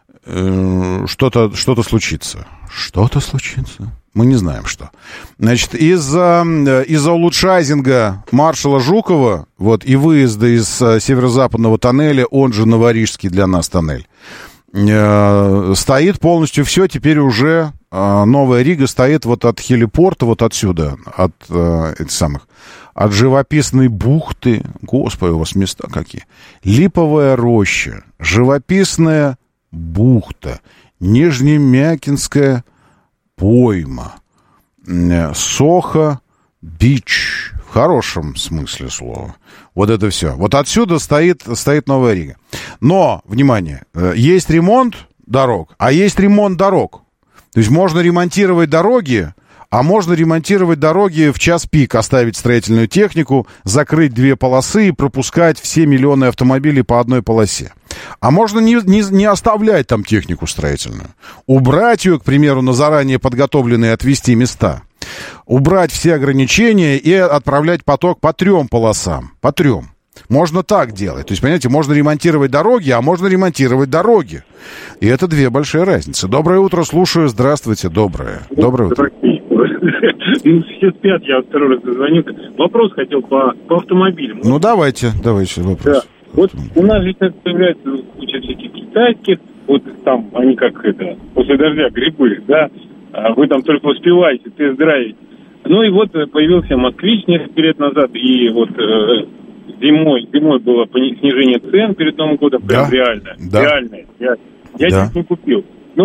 случится. Что-то случится. Мы не знаем, что. Значит, из-за улучшайзинга маршала Жукова, вот, и выезда из северо-западного тоннеля, он же Новорижский для нас тоннель, стоит полностью все, теперь уже Новая Рига стоит вот от хелипорта, вот отсюда, от живописной бухты, господи, у вас места какие, Липовая роща, живописная бухта, Нижнемякинская пойма, Сохо-Бич, в хорошем смысле слова. Вот это все. Вот отсюда стоит Новая Рига. Но, внимание, есть ремонт дорог, а есть ремонт дорог. То есть можно ремонтировать дороги, а можно ремонтировать дороги в час пик, оставить строительную технику, закрыть 2 полосы и пропускать все миллионы автомобилей по одной полосе. А можно не оставлять там технику строительную. Убрать ее, к примеру, на заранее подготовленные отвести места. Убрать все ограничения и отправлять поток по 3 полосам. По 3. Можно так делать. То есть, понимаете, можно ремонтировать дороги, а можно ремонтировать дороги. И это 2 большие разницы. Доброе утро, слушаю. Здравствуйте, доброе утро. Сейчас 5, я второй раз дозвонил. Вопрос хотел по автомобилям. Ну, давайте вопрос. Да. Вот у нас же сейчас появляется куча всяких китайских, вот там они после дождя грибы, да, а вы там только успеваете тест-драйвить. Ну и вот появился «Москвич» несколько лет назад, и вот зимой было снижение цен перед Новым годом, прям реальное. Я чуть не купил.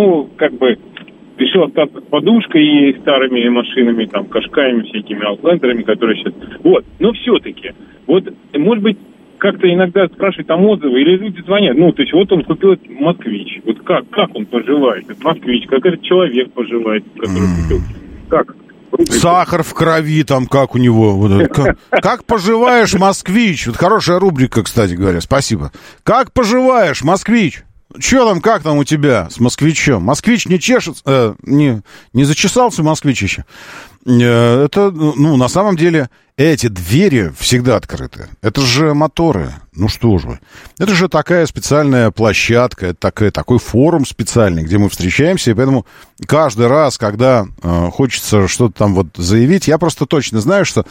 Решил остаться с подушкой и старыми машинами, там, Кашкаями, всякими аутлендерами, которые сейчас... Вот, но все-таки, вот, может быть, как-то иногда спрашивают там отзывы, или люди звонят, то есть вот он купил этот «Москвич», вот как он поживает, этот «Москвич», как этот человек поживает, который купил, как? Сахар в крови там, как у него. Как поживаешь, «Москвич»? Вот хорошая рубрика, кстати говоря, спасибо. Как поживаешь, «Москвич»? Че там, как там у тебя с «Москвичом»? «Москвич» не чешется, не зачесался «Москвич» еще. Это, на самом деле, эти двери всегда открыты. Это же моторы. Ну что же вы. Это же такая специальная площадка, такой форум специальный, где мы встречаемся. И поэтому каждый раз, когда хочется что-то там вот заявить, я просто точно знаю, что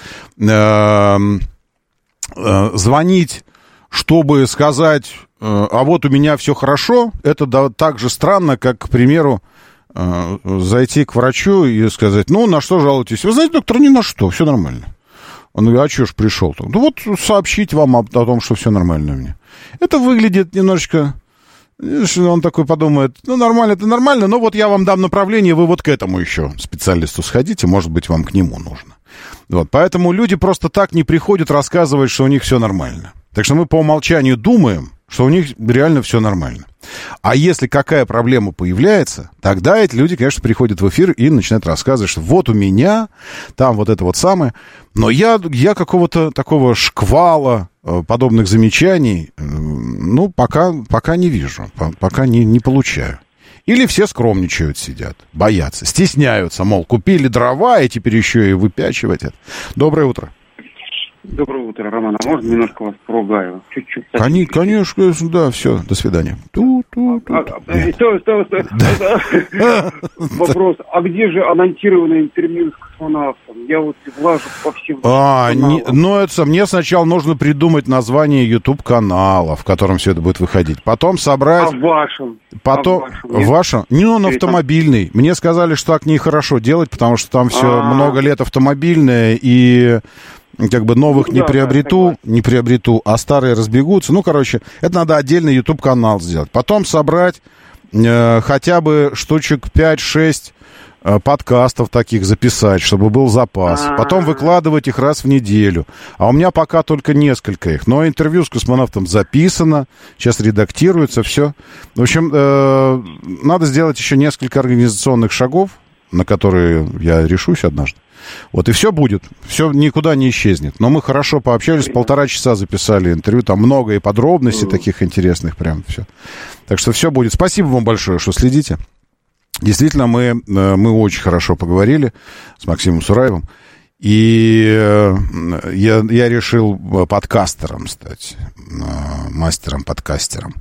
звонить, чтобы сказать, а вот у меня все хорошо, это так же странно, как, к примеру, зайти к врачу и сказать, на что жалуетесь? Вы знаете, доктор, ни на что, все нормально. Он говорит, а что ж пришел-то? Ну вот сообщить вам о том, что все нормально у меня. Это выглядит немножечко... Он такой подумает, ну, нормально, это нормально, но вот я вам дам направление, вы вот к этому еще специалисту сходите, может быть, вам к нему нужно. Вот, поэтому люди просто так не приходят рассказывать, что у них все нормально. Так что мы по умолчанию думаем, что у них реально все нормально. А если какая проблема появляется, тогда эти люди, конечно, приходят в эфир и начинают рассказывать, что вот у меня там вот это вот самое. Но я какого-то такого шквала подобных замечаний, ну, пока не вижу, пока не получаю. Или все скромничают, сидят, боятся, стесняются, мол, купили дрова, и теперь еще и выпячивать это. Доброе утро. Доброе утро, Роман. А можно немножко вас поругаю? Чуть-чуть. Конечно, да, все, до свидания. Вопрос, а где же анонсированное интервью с космонавтом? Я вот влажу по всем каналам. Мне сначала нужно придумать название YouTube-канала, в котором все это будет выходить. Потом собрать... А вашем? Вашем? Не, он автомобильный. Мне сказали, что так нехорошо делать, потому что там все много лет автомобильное, и... как бы новых не приобрету, а старые разбегутся. Ну, короче, это надо отдельный YouTube-канал сделать. Потом собрать хотя бы штучек 5-6 подкастов таких записать, чтобы был запас. Потом выкладывать их раз в неделю. А у меня пока только несколько их. Но интервью с космонавтом записано, сейчас редактируется, все. В общем, надо сделать еще несколько организационных шагов, на которые я решусь однажды. Вот и все будет, все никуда не исчезнет. Но мы хорошо пообщались, 1,5 часа записали интервью, там много и подробностей таких интересных, прям все. Так что все будет. Спасибо вам большое, что следите. Действительно, мы очень хорошо поговорили с Максимом Сураевым. И я решил подкастером стать, мастером-подкастером.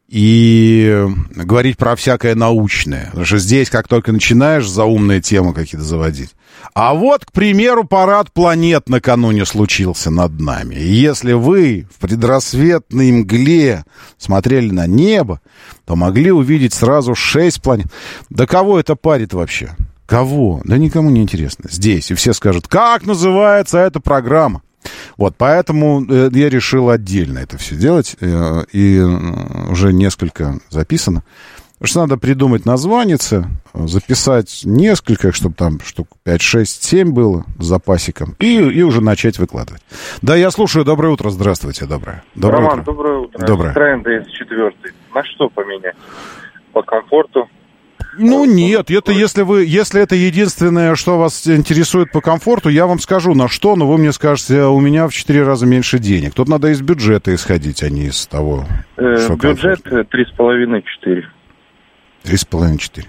И говорить про всякое научное. Потому что здесь, как только начинаешь заумные темы какие-то заводить. А вот, к примеру, парад планет накануне случился над нами. И если вы в предрассветной мгле смотрели на небо, то могли увидеть сразу 6 планет. Да кого это парит вообще? Кого? Да никому не интересно. Здесь. И все скажут, как называется эта программа? Вот, поэтому я решил отдельно это все делать, и уже несколько записано. Потому что надо придумать названице, записать несколько, чтобы там штук 5, 6, 7 было с запасиком, и уже начать выкладывать. Да, я слушаю. Доброе утро, здравствуйте, доброе Роман, утро. Доброе утро. Доброе. Citroёn DS4. На что поменять? По комфорту? Ну, нет, это если это единственное, что вас интересует по комфорту, я вам скажу, на что, но вы мне скажете, у меня в 4 раза меньше денег. Тут надо из бюджета исходить, а не из того, что бюджет 3,5-4. 3,5-4.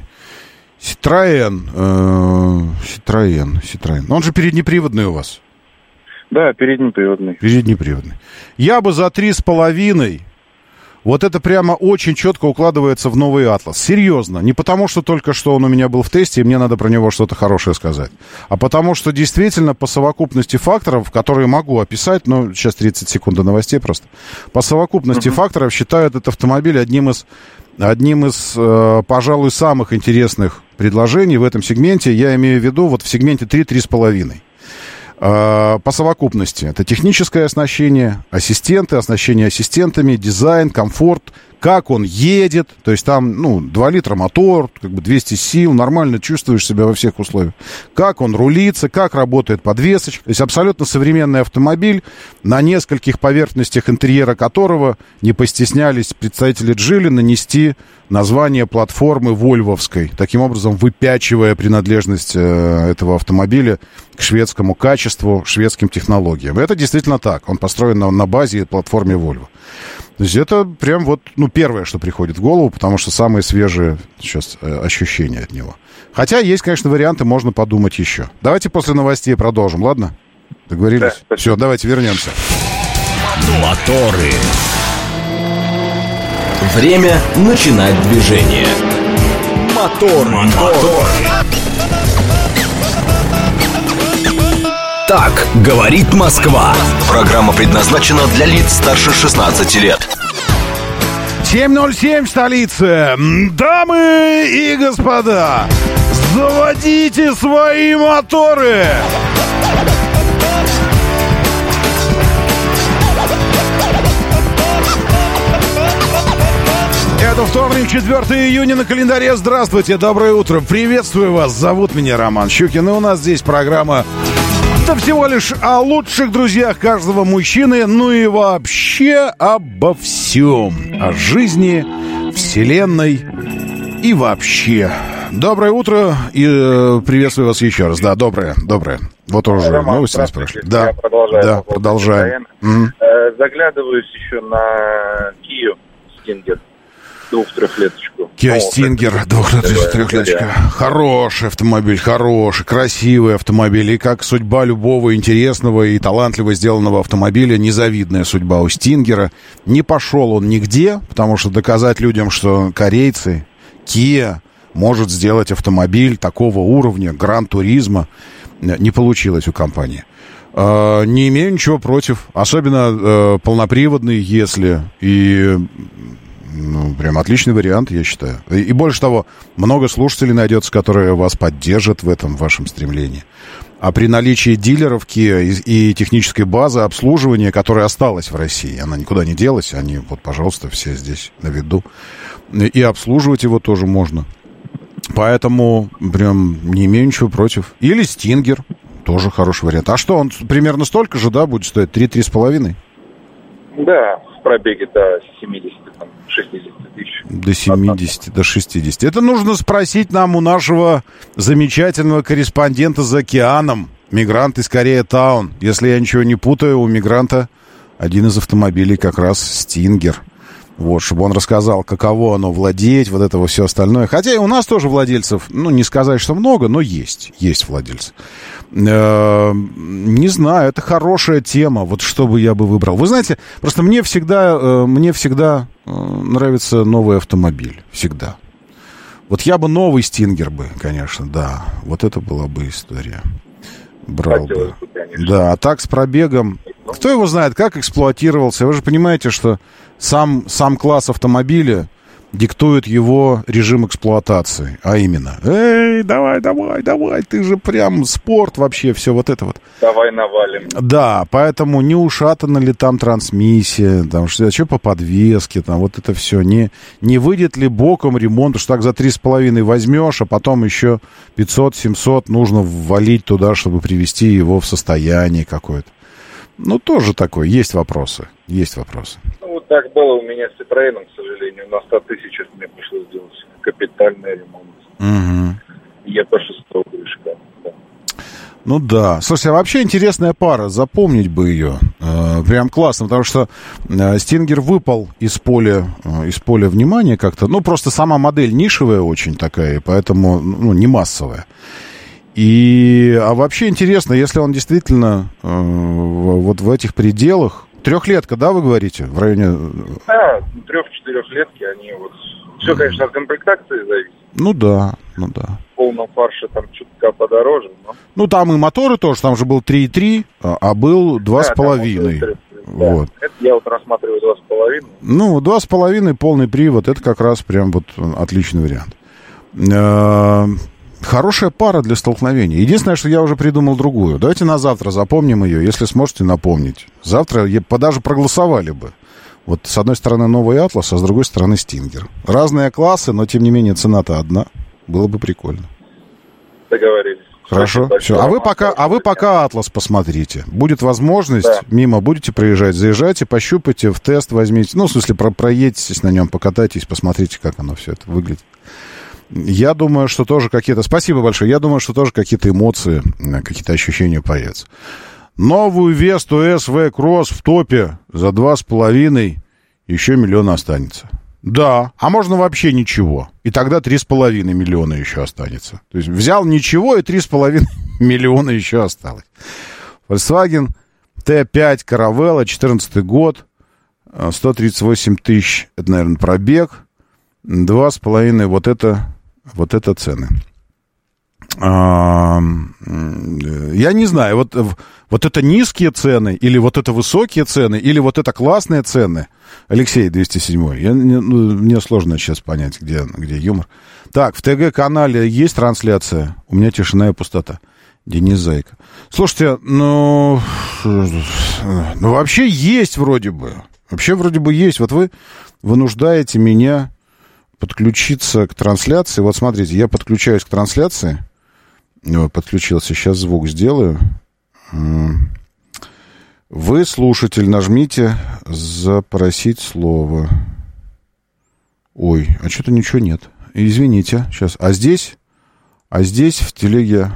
Citroёn. Но он же переднеприводный у вас. Да, переднеприводный. Переднеприводный. Я бы за 3,5... Вот это прямо очень четко укладывается в новый «Атлас». Серьезно. Не потому, что только что он у меня был в тесте, и мне надо про него что-то хорошее сказать. А потому, что действительно по совокупности факторов, которые могу описать, но сейчас 30 секунд до новостей просто, по совокупности факторов считаю этот автомобиль одним из, пожалуй, самых интересных предложений в этом сегменте. Я имею в виду вот в сегменте 3-3,5. По совокупности. Это техническое оснащение, ассистенты, оснащение ассистентами, дизайн, комфорт, как он едет. То есть там, 2 литра мотор, 200 сил, нормально чувствуешь себя во всех условиях. Как он рулится, как работает подвесочка. То есть абсолютно современный автомобиль, на нескольких поверхностях интерьера которого не постеснялись представители Geely нанести название платформы вольвовской, таким образом выпячивая принадлежность этого автомобиля к шведскому качеству, шведским технологиям. Это действительно так. Он построен на базе платформы Volvo. То есть это прям первое, что приходит в голову, потому что самые свежие сейчас ощущения от него. Хотя есть, конечно, варианты, можно подумать еще. Давайте после новостей продолжим, ладно? Договорились? Да, все, давайте вернемся. Моторы. Время начинать движение. Мотор. Так говорит Москва. Программа предназначена для лиц старше 16 лет. 7:07 в столице. Дамы и господа, заводите свои моторы. Понедельник, 4 июня на календаре. Здравствуйте, доброе утро. Приветствую вас. Зовут меня Роман Щукин. И у нас здесь программа, да всего лишь о лучших друзьях каждого мужчины. Ну и вообще обо всем. О жизни, вселенной и вообще. Доброе утро и приветствую вас еще раз. Да, доброе. Вот уже Роман, новости нас прошли. Да, продолжаем. Заглядываюсь еще на Kia Stinger 2-3-леточку. Kia Stinger 2-3-леточка. Хороший автомобиль, хороший, красивый автомобиль. И как судьба любого интересного и талантливо сделанного автомобиля, незавидная судьба у Стингера. Не пошел он нигде, потому что доказать людям, что корейцы, Kia может сделать автомобиль такого уровня, Гран-туризмо, не получилось у компании. Не имею ничего против. Особенно полноприводный, если. И прям отличный вариант, я считаю. И больше того, много слушателей найдется, которые вас поддержат в этом вашем стремлении. А при наличии дилеров Kia и технической базы обслуживания, которая осталась в России, она никуда не делась, они, вот, пожалуйста, все здесь на виду. И обслуживать его тоже можно. Поэтому прям не имею ничего против. Или Стингер, тоже хороший вариант. А что, он примерно столько же, да, будет стоить? 3-3,5? Да, в пробеге до 70-60 тысяч. До 70, до 60. Это нужно спросить нам у нашего замечательного корреспондента за океаном. Мигрант из Корея-таун. Если я ничего не путаю, у мигранта один из автомобилей как раз Стингер. Вот, чтобы он рассказал, каково оно владеть, вот это все остальное. Хотя и у нас тоже владельцев, не сказать, что много, но есть владельцы. Не знаю, это хорошая тема, вот что бы я бы выбрал. Вы знаете, просто мне всегда нравится новый автомобиль, всегда. Вот я бы новый Стингер бы, конечно, да, вот это была бы история. Брал бы. Да, а так с пробегом, кто его знает, как эксплуатировался. Вы же понимаете, что сам класс автомобиля диктует его режим эксплуатации. А именно, давай, ты же прям спорт вообще, все вот это вот. Давай навалим. Да, поэтому не ушатана ли там трансмиссия, там что по подвеске, там вот это все. Не выйдет ли боком ремонт, что так за 3,5 возьмешь, а потом еще 500-700 нужно ввалить туда, чтобы привести его в состояние какое-то. Тоже такое, есть вопросы. Вот так было у меня с Citroёn, к сожалению. На 100 тысяч мне пришлось сделать капитальный ремонт. Угу. ЕП-6 движка. Да. Да. Слушайте, а вообще интересная пара, запомнить бы ее. Прям классно, потому что Стингер выпал из поля внимания как-то. Просто сама модель нишевая очень такая, поэтому, не массовая. А вообще интересно, если он действительно вот в этих пределах... 3-летка, да, вы говорите? В районе... Да, 3-4-летки, они вот... Все, конечно, от комплектации зависит. Да. В полном фарше там чутка подороже, но... там и моторы тоже, там же был 3.3, а был 2,5. Да, вот. Это я вот рассматриваю 2,5. 2,5 полный привод, это как раз прям вот отличный вариант. Хорошая пара для столкновения. Единственное, что я уже придумал другую. Давайте на завтра запомним ее, если сможете напомнить. Завтра даже проголосовали бы. Вот с одной стороны новый Атлас, а с другой стороны Стингер. Разные классы, но тем не менее цена-то одна. Было бы прикольно. Договорились. Хорошо. Все. А вы пока Атлас посмотрите. Будет возможность, мимо будете проезжать, заезжайте, пощупайте, в тест возьмите. В смысле, проедетесь на нем, покатайтесь, посмотрите, как оно все это выглядит. Я думаю, что тоже какие-то... Спасибо большое. Я думаю, что тоже какие-то эмоции, какие-то ощущения появятся. Новую Весту SV Cross в топе за 2,5 еще 1 миллион останется. Да, а можно вообще ничего. И тогда 3,5 миллиона еще останется. То есть взял ничего, и 3,5 миллиона еще осталось. Volkswagen T5 Caravella, 14 год, 138 тысяч, это, наверное, пробег. 2,5, вот это цены. Я не знаю, вот это низкие цены, или вот это высокие цены, или вот это классные цены. Алексей 207. Мне сложно сейчас понять, где юмор. Так, в ТГ-канале есть трансляция? У меня тишина и пустота. Денис Зайко. Слушайте, вообще есть вроде бы. Вообще вроде бы есть. Вот вы вынуждаете меня подключиться к трансляции. Вот смотрите, я подключаюсь к трансляции. Подключился. Сейчас звук сделаю. Вы, слушатель, нажмите «Запросить слово». Ой, а что-то ничего нет. Извините, сейчас. А здесь в телеге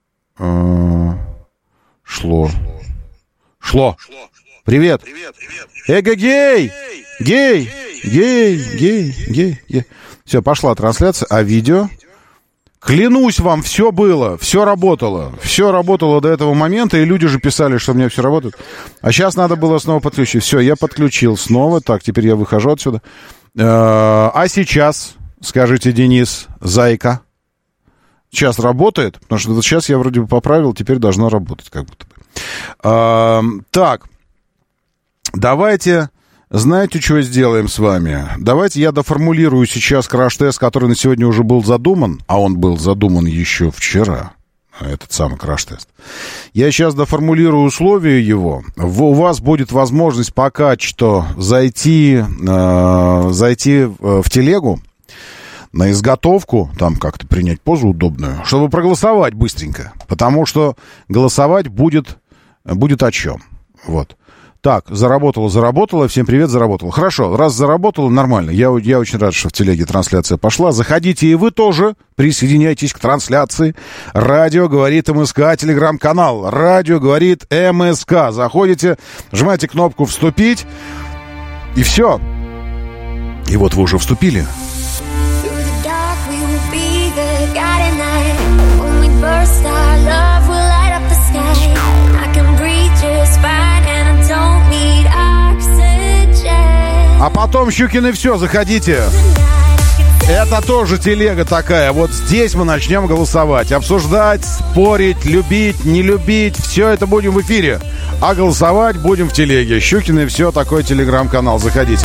шло. Привет. Эго-гей! Гей! Все, пошла трансляция. А видео? Клянусь вам, все было, все работало. Все работало до этого момента, и люди же писали, что у меня все работает. А сейчас надо было снова подключить. Все, я подключил снова. Так, теперь я выхожу отсюда. А сейчас, скажите, Денис, зайка, сейчас работает? Потому что вот сейчас я вроде бы поправил, теперь должно работать как будто бы. Так, давайте, знаете, что сделаем с вами? Давайте я доформулирую сейчас краш-тест, который на сегодня уже был задуман, а он был задуман еще вчера, этот самый краш-тест. Я сейчас доформулирую условия его. У вас будет возможность пока что зайти в телегу, на изготовку, там как-то принять позу удобную, чтобы проголосовать быстренько. Потому что голосовать будет о чем. Вот. Так, заработало. Всем привет, заработало. Хорошо, раз заработало, нормально. Я очень рад, что в телеге трансляция пошла. Заходите и вы тоже, присоединяйтесь к трансляции. Радио говорит МСК, телеграм-канал. Радио говорит МСК. Заходите, нажимаете кнопку «Вступить», и все. И вот вы уже вступили. А потом, Щукины, все, заходите. Это тоже телега такая. Вот здесь мы начнем голосовать. Обсуждать, спорить, любить, не любить. Все это будем в эфире. А голосовать будем в телеге. Щукины, все, такой телеграм-канал. Заходите.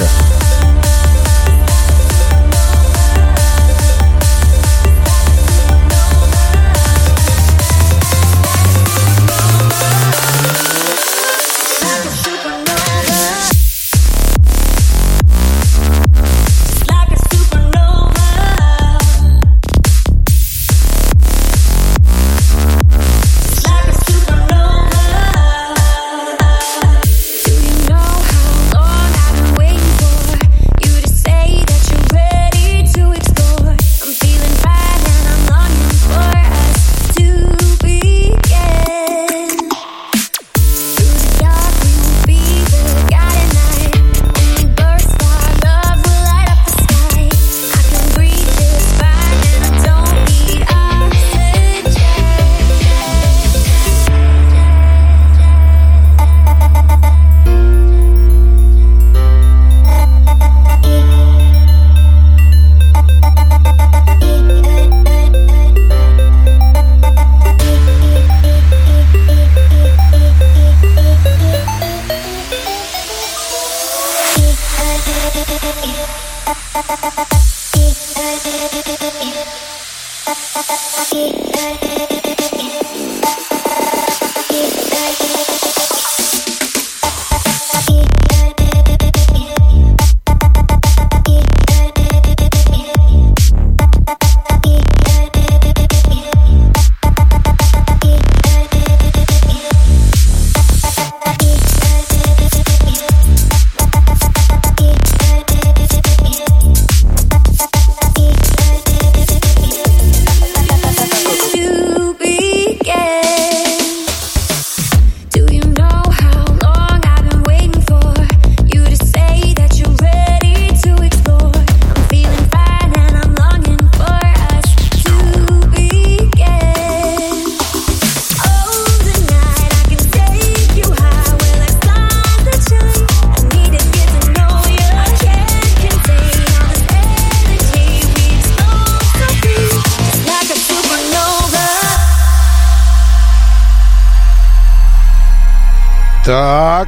Так,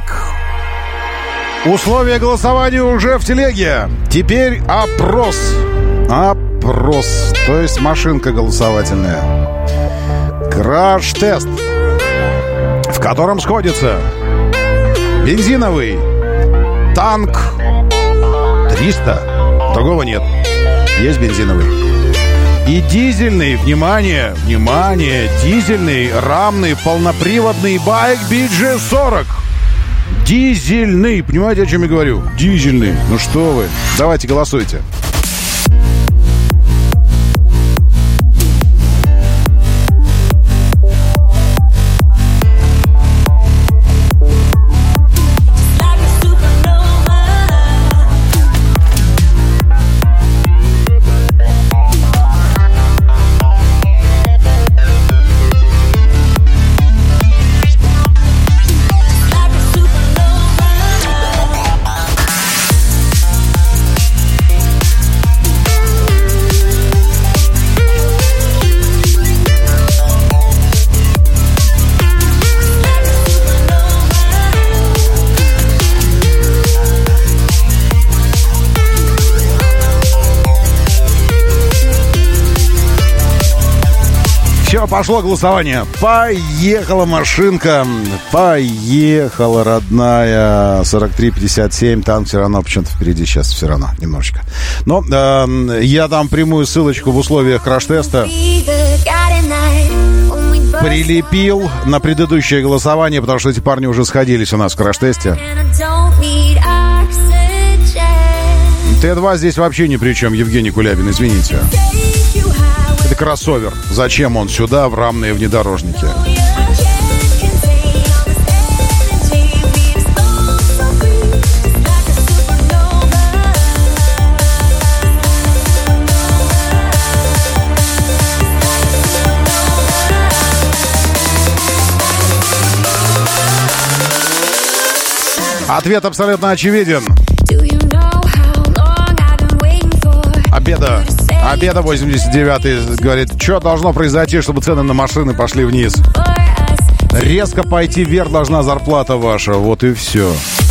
условия голосования уже в телеге. Теперь опрос. Опрос, то есть машинка голосовательная. Краш-тест, в котором сходится бензиновый танк 300, другого нет. есть бензиновый. И дизельный, внимание, дизельный рамный полноприводный байк BG40. Дизельный, понимаете, о чем я говорю? Дизельный, ну что вы, давайте голосуйте. Все, пошло голосование. Поехала машинка. Поехала, родная. 43-57. Танк все равно почему-то впереди сейчас. Все равно, немножечко. Но я дам прямую ссылочку в условиях краш-теста. Прилепил на предыдущее голосование, потому что эти парни уже сходились у нас в краш-тесте. Т2 здесь вообще ни при чем, Евгений Кулябин, извините. Это кроссовер. Зачем он сюда, в рамные внедорожники? Ответ абсолютно очевиден. Обеда 89-й говорит, что должно произойти, чтобы цены на машины пошли вниз? Резко пойти вверх должна зарплата ваша. Вот и все.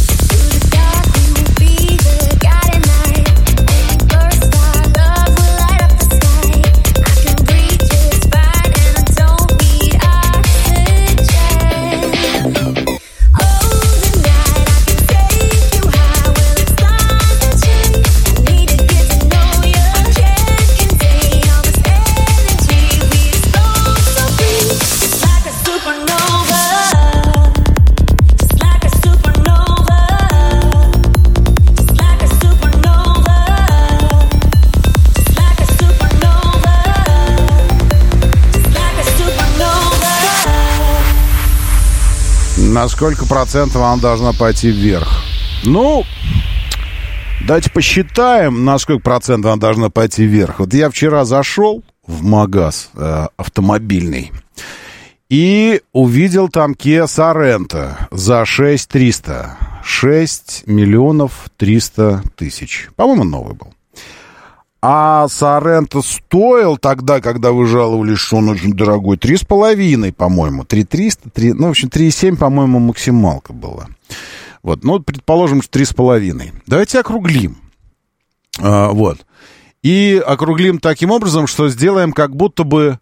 На сколько процентов она должна пойти вверх? Ну, давайте посчитаем, на сколько процентов она должна пойти вверх. Вот я вчера зашел в магаз автомобильный и увидел там Kia Sorento за 6300. 6 миллионов 300 тысяч. По-моему, новый был. А Sorento стоил тогда, когда вы жаловались, что он очень дорогой, 3,5, по-моему. 3,300, 3, ну, в общем, 3,7, по-моему, максималка была. Вот, ну, предположим, что 3,5. Давайте округлим. Вот. И округлим таким образом, что сделаем как будто бы,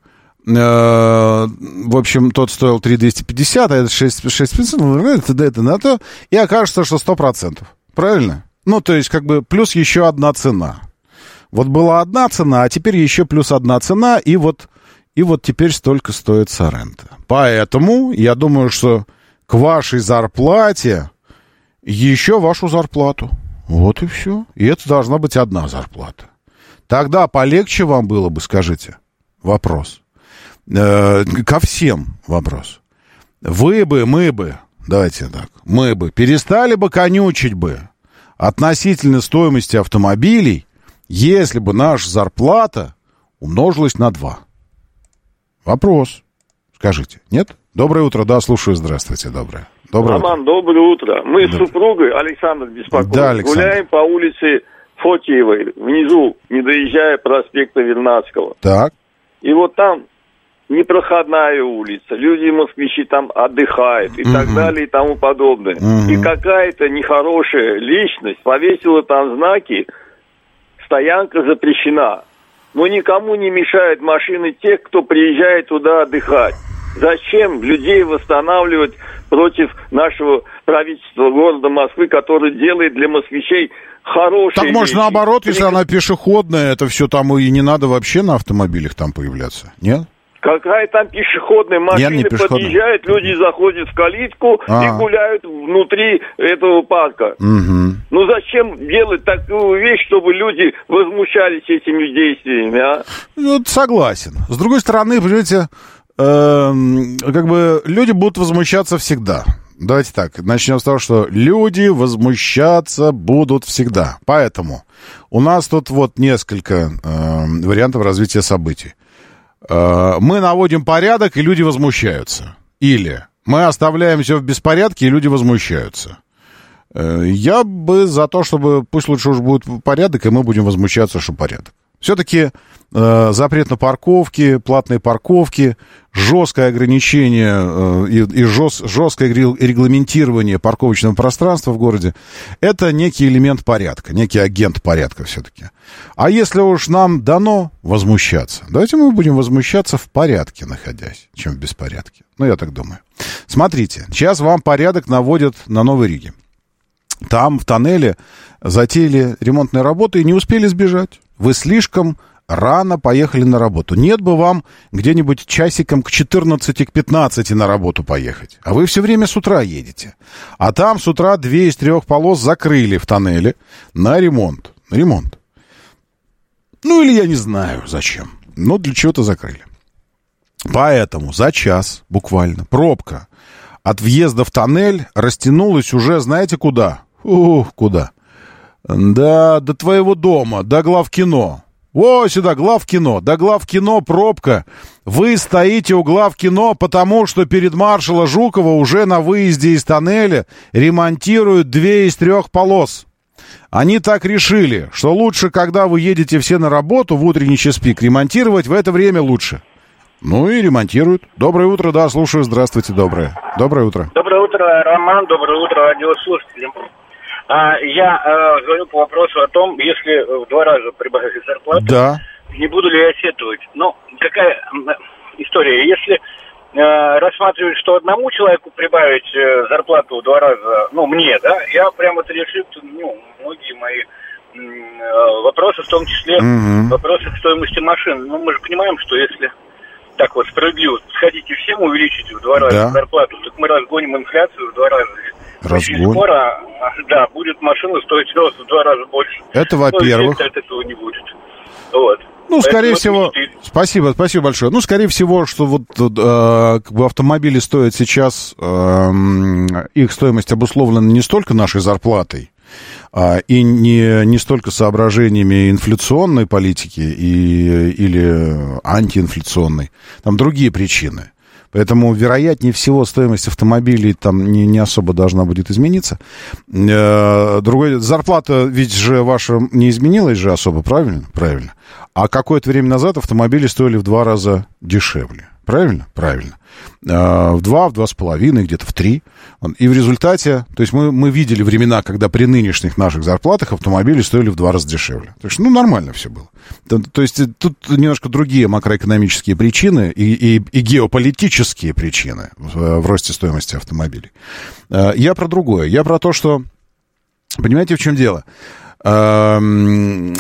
в общем, тот стоил 3,250, а это 6,5, это на то, и окажется, что 100%. Правильно? Ну, то есть, как бы, плюс еще одна цена. Вот была одна цена, а теперь еще плюс одна цена, и вот теперь столько стоит Sorento. Поэтому я думаю, что к вашей зарплате еще вашу зарплату. Вот и все. И это должна быть одна зарплата. Тогда полегче вам было бы, скажите, вопрос. Ко всем вопрос. Вы бы, мы бы, давайте так, мы бы перестали бы конючить бы относительно стоимости автомобилей, если бы наша зарплата умножилась на 2. Вопрос. Скажите, нет? Доброе утро, да, слушаю, здравствуйте, доброе. Роман, утро. Доброе утро. Мы с супругой, Александр беспокоит, да, Александр. Гуляем по улице Фотиевой, внизу, не доезжая проспекта Вернадского. Так. И вот там непроходная улица, люди, москвичи там отдыхают и так далее и тому подобное. И какая-то нехорошая личность повесила там знаки «Стоянка запрещена». Но никому не мешают машины тех, кто приезжает туда отдыхать. Зачем людей восстанавливать против нашего правительства города Москвы, которое делает для москвичей хорошие Так, может, вещи? наоборот, если она пешеходная, это все там и не надо вообще на автомобилях там появляться, нет? Какая там пешеходная машина подъезжает, люди заходят в калитку и гуляют внутри этого парка. Ну зачем делать такую вещь, чтобы люди возмущались этими действиями, а? Ну, согласен. С другой стороны, понимаете, как бы люди будут возмущаться всегда. Давайте так, начнем с того, что люди возмущаться будут всегда. Поэтому у нас тут вот несколько вариантов развития событий. Мы наводим порядок, и люди возмущаются. Или мы оставляем все в беспорядке, и люди возмущаются. Я бы за то, чтобы пусть лучше уж будет порядок, и мы будем возмущаться, что порядок. Все-таки запрет на парковки, платные парковки, жесткое ограничение и жесткое регламентирование парковочного пространства в городе — это некий элемент порядка, некий агент порядка все-таки. А если уж нам дано возмущаться, давайте мы будем возмущаться в порядке, находясь, чем в беспорядке. Ну, я так думаю. Смотрите, сейчас вам порядок наводят на Новой Риге. Там, в тоннеле, затеяли ремонтные работы и не успели сбежать. Вы слишком рано поехали на работу. Нет бы вам где-нибудь часиком к 14, к 15 на работу поехать. А вы все время с утра едете. А там с утра 2 из 3 полос закрыли в тоннеле на ремонт. Ремонт. Ну, или я не знаю, зачем. Но для чего-то закрыли. Поэтому за час буквально пробка от въезда в тоннель растянулась уже, знаете, куда? Куда? Да, до твоего дома, до главкино. О, сюда, главкино. До главкино пробка. Вы стоите у главкино, потому что перед маршала Жукова уже на выезде из тоннеля ремонтируют 2 из 3 полос. Они так решили, что лучше, когда вы едете все на работу в утренний час пик, ремонтировать в это время лучше. Ну и ремонтируют. Доброе утро, да, слушаю. Здравствуйте, доброе. Доброе утро. Доброе утро, Роман. Доброе утро, радиослушатели. Я звоню по вопросу о том, если в 2 раза прибавили зарплату, да. Не буду ли я сетовать. Ну, какая история? Если рассматривать, что одному человеку прибавить зарплату в 2 раза, ну, мне, да, я прямо это решит, ну, многие мои вопросы, в том числе вопросы стоимости машин. Ну, мы же понимаем, что если так вот справедливо сходите всем увеличить в 2 раза зарплату, так мы разгоним инфляцию в 2 раза. Очень скоро, да, будет машина стоить в 2 раза больше. Это во-первых. От этого не будет. Вот. Ну, скорее всего, спасибо большое. Ну, скорее всего, что вот как бы автомобили стоят сейчас, их стоимость обусловлена не столько нашей зарплатой, и не столько соображениями инфляционной политики или антиинфляционной. Там другие причины. Поэтому, вероятнее всего, стоимость автомобилей там не особо должна будет измениться. Зарплата ведь же ваша не изменилась же особо, правильно? Правильно. А какое-то время назад автомобили стоили в 2 раза дешевле. Правильно? Правильно. В 2, в 2,5, где-то в 3. И в результате, то есть мы видели времена, когда при нынешних наших зарплатах автомобили стоили в 2 раза дешевле. То есть, ну, нормально все было. То есть тут немножко другие макроэкономические причины и геополитические причины в росте стоимости автомобилей. Я про другое. Я про то, что... Понимаете, в чем дело? Мы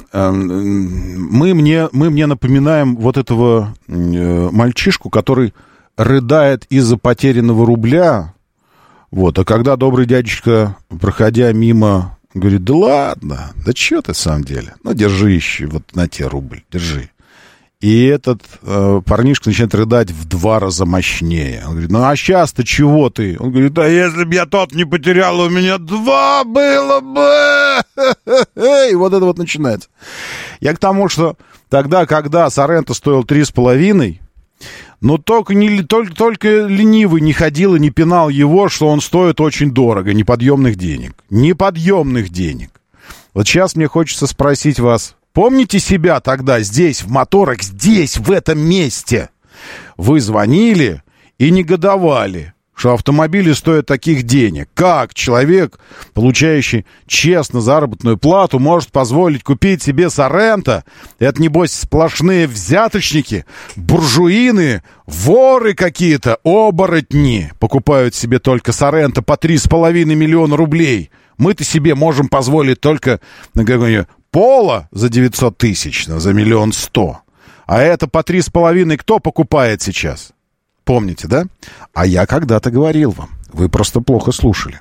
мне напоминаем вот этого мальчишку, который рыдает из-за потерянного рубля. Вот, а когда добрый дядечка, проходя мимо, говорит: да ладно, да чё ты в самом деле? Ну, держи еще, вот на те рубль, держи. И этот парнишка начинает рыдать в 2 раза мощнее. Он говорит: ну а сейчас-то чего ты? Он говорит: да если бы я тот не потерял, у меня 2 было бы. И вот это вот начинается. Я к тому, что тогда, когда Соренто стоил 3,5, но только ленивый не ходил и не пинал его, что он стоит очень дорого, неподъемных денег. Неподъемных денег. Вот сейчас мне хочется спросить вас: помните себя тогда здесь, в Моторах, здесь, в этом месте? Вы звонили и негодовали. что автомобили стоят таких денег. Как человек, получающий честно заработную плату, может позволить купить себе Соренто? Это, небось, сплошные взяточники, буржуины, воры какие-то, оборотни покупают себе только Соренто по 3,5 миллиона рублей. Мы-то себе можем позволить только Поло за 900 тысяч, за 1 100 000. А это по 3,5 кто покупает сейчас? Помните, да? А я когда-то говорил вам, вы просто плохо слушали.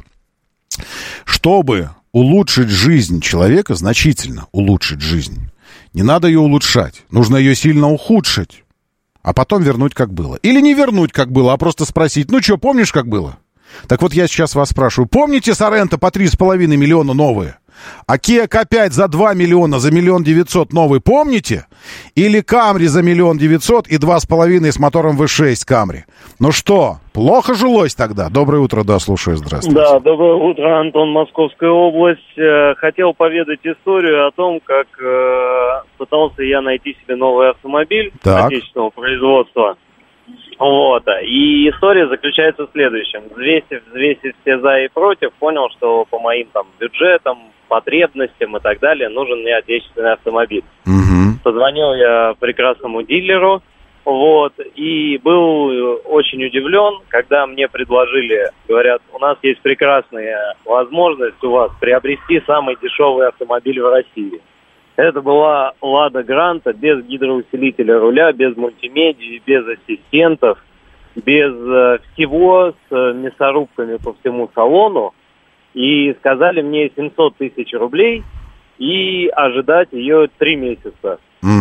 Чтобы улучшить жизнь человека, значительно улучшить жизнь, не надо ее улучшать, нужно ее сильно ухудшить, а потом вернуть как было. Или не вернуть как было, а просто спросить, ну что, помнишь как было? Так вот я сейчас вас спрашиваю, помните Соренто по 3,5 миллиона новые? А Kia K5 за 2 миллиона, за 1 900 000 новый, помните? Или Camry за 1 900 000 и 2,5 с мотором V6 Camry? Ну что, плохо жилось тогда? Доброе утро, да, слушаю, здравствуйте. Да, доброе утро, Антон, Московская область. Хотел поведать историю о том, как пытался я найти себе новый автомобиль отечественного производства. Вот. И история заключается в следующем. Взвесив все за и против, понял, что по моим там бюджетам, потребностям и так далее нужен мне отечественный автомобиль. Позвонил я прекрасному дилеру, вот, и был очень удивлен, когда мне предложили, говорят, у нас есть прекрасная возможность у вас приобрести самый дешевый автомобиль в России. Это была «Лада Гранта» без гидроусилителя руля, без мультимедии, без ассистентов, без всего, с мясорубками по всему салону. И сказали мне 700 тысяч рублей и ожидать ее 3 месяца.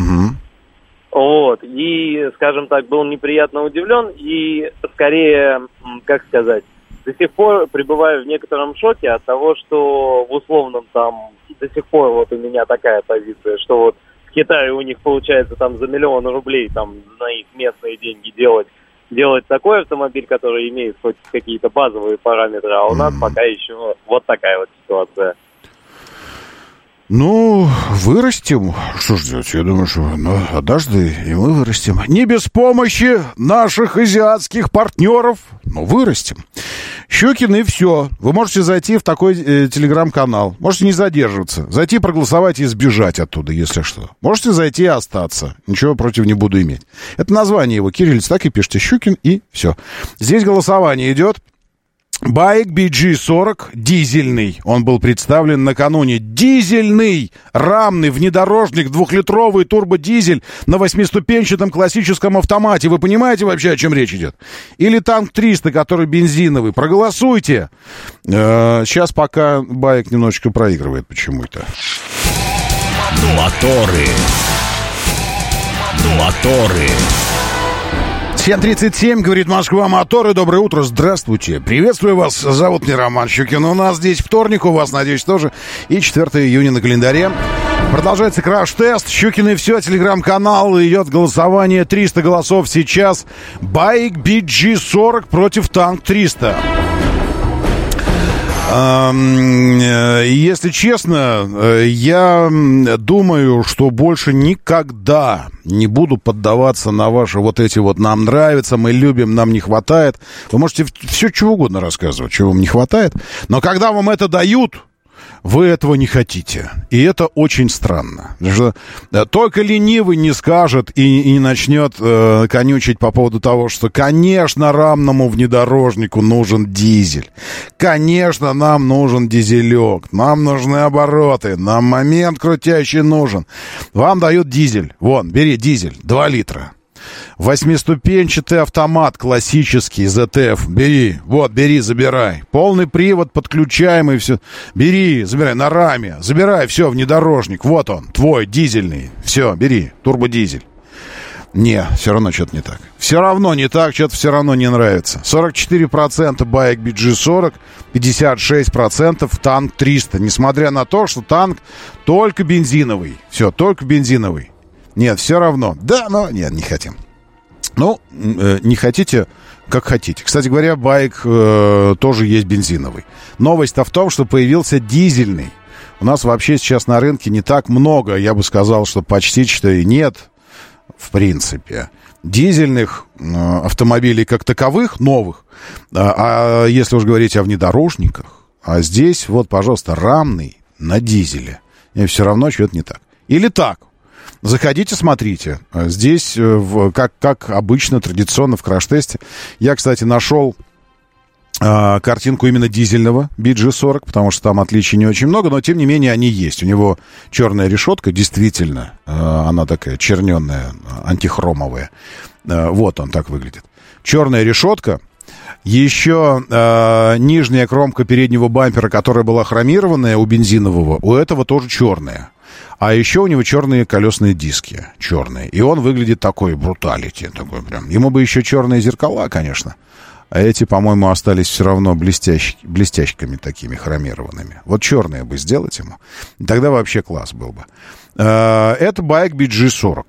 Вот. И, скажем так, был неприятно удивлен и скорее, как сказать, до сих пор пребываю в некотором шоке от того, что в условном там до сих пор вот у меня такая позиция, что вот в Китае у них получается там за 1 000 000 рублей там на их местные деньги делать такой автомобиль, который имеет хоть какие-то базовые параметры, а у нас пока еще вот такая вот ситуация. Ну, вырастем. Что ж делать? Я думаю, что однажды и мы вырастем. Не без помощи наших азиатских партнеров, но вырастем. Щукин и все. Вы можете зайти в такой телеграм-канал. Можете не задерживаться. Зайти, проголосовать и сбежать оттуда, если что. Можете зайти и остаться. Ничего против не буду иметь. Это название его. Кириллица, так и пишите. Щукин и все. Здесь голосование идет. Байк BG40 дизельный. Он был представлен накануне. Дизельный рамный внедорожник, 2-литровый турбодизель на 8-ступенчатом классическом автомате. Вы понимаете вообще, о чем речь идет? Или танк 300, который бензиновый. Проголосуйте. Сейчас пока байк немножечко проигрывает почему-то. Моторы. 7:37, говорит Москва, моторы. Доброе утро, здравствуйте. Приветствую вас, зовут меня Роман Щукин. У нас здесь вторник, у вас, надеюсь, тоже. И 4 июня на календаре. Продолжается краш-тест. Щукин и все, телеграм-канал. Идет голосование, 300 голосов сейчас. Байк BG40 против танк 300. Если честно, я думаю, что больше никогда не буду поддаваться на ваши вот эти вот «нам нравится», «мы любим», «нам не хватает». Вы можете все чего угодно рассказывать, чего вам не хватает. Но когда вам это дают, вы этого не хотите. И это очень странно. Потому что только ленивый не скажет и не начнет конючить по поводу того, что, конечно, рамному внедорожнику нужен дизель. Конечно, нам нужен дизелек. Нам нужны обороты. Нам момент крутящий нужен. Вам дают дизель. Вон, бери дизель. 2 литра. 8-ступенчатый автомат классический ZF. Бери, вот, бери, забирай. Полный привод, подключаемый, все. Бери, забирай, на раме. Забирай, все, внедорожник. Вот он, твой, дизельный. Все, бери, турбодизель. Не, все равно что-то не так. Все равно не так, что-то все равно не нравится. 44% байк BG40, 56% танк 300. Несмотря на то, что танк только бензиновый. Все, только бензиновый. Нет, все равно. Да, но нет, не хотим. Ну, не хотите, как хотите. Кстати говоря, байк тоже есть бензиновый. Новость-то в том, что появился дизельный. У нас вообще сейчас на рынке не так много. Я бы сказал, что почти что и нет, в принципе, дизельных автомобилей как таковых, новых, а если уж говорить о внедорожниках, а здесь вот, пожалуйста, рамный на дизеле. И все равно что-то не так. Или так. Заходите, смотрите. Здесь, как обычно, традиционно в краш-тесте. Я, кстати, нашел картинку именно дизельного BG40, потому что там отличий не очень много, но, тем не менее, они есть. У него черная решетка, действительно, она такая черненная, антихромовая. Вот он так выглядит. Черная решетка. Еще нижняя кромка переднего бампера, которая была хромированная у бензинового, у этого тоже черная. А еще у него черные колесные диски, черные. И он выглядит такой бруталити, такой прям. Ему бы еще черные зеркала, конечно. А эти, по-моему, остались все равно блестящими такими хромированными. Вот черные бы сделать ему. Тогда вообще класс был бы. Это байк BG40.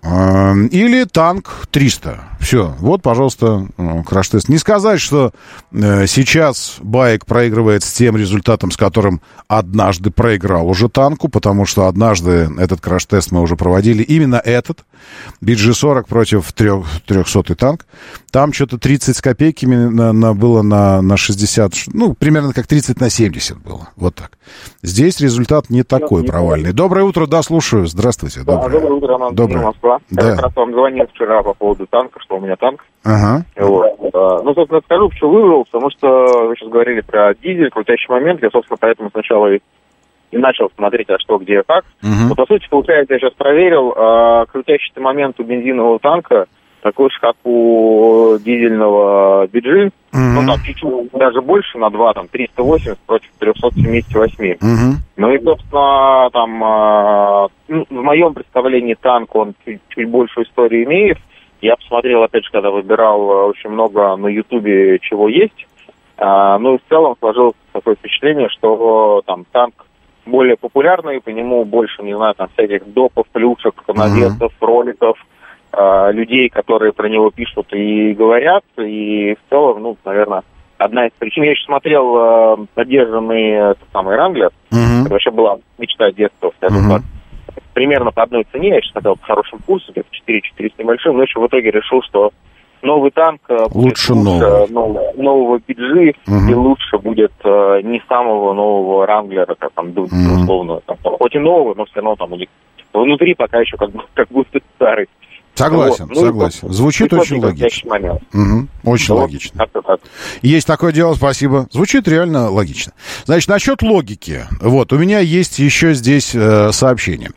Или танк 300. Все, вот, пожалуйста, краш-тест. Не сказать, что сейчас байк проигрывает с тем результатом, с которым однажды проиграл уже танку, потому что однажды этот краш-тест мы уже проводили. Именно этот, BG40 против 300-й танк. Там что-то 30 с копейками было на 60, ну, примерно как 30 на 70 было. Вот так. Здесь результат не такой провальный. Доброе утро, да, слушаю. Здравствуйте. Доброе утро, Роман. Доброе. Москва. Да. Я как раз вам звонил вчера по поводу танка, что у меня танк. Ага. Вот. Ну, собственно, скажу, почему выбрал, потому что вы сейчас говорили про дизель, крутящий момент. Я, собственно, поэтому сначала и начал смотреть, а что, где, как. Но, по сути, получается, я сейчас проверил, крутящий момент у бензинового танка такой же, как у дизельного BG. Ну, там чуть-чуть даже больше, на 2, там, 380 против 378. Ну, и, собственно, там, в моем представлении танк, он чуть больше истории имеет. Я посмотрел, опять же, когда выбирал, очень много на Ютубе чего есть. Ну, и в целом сложилось такое впечатление, что там танк более популярный, по нему больше, не знаю, там, всяких допов, плюшек, навесов, роликов, людей, которые про него пишут и говорят, и в целом, ну, наверное, одна из причин. Я еще смотрел поддержанный самый Ранглер, это вообще была мечта детства, скажем так. Примерно по одной цене, я сейчас хотел по хорошему курсу, где-то 4 с небольшим, но еще в итоге решил, что новый танк лучше нового BG, и лучше будет не самого нового Ранглера, как там, условно, там, хоть и нового, но все равно там у них внутри пока еще как будто старый. Согласен, вот. Согласен. Звучит очень логично. Очень логично. Есть такое дело, спасибо. Звучит реально логично. Значит, насчет логики. Вот, у меня есть еще здесь сообщение.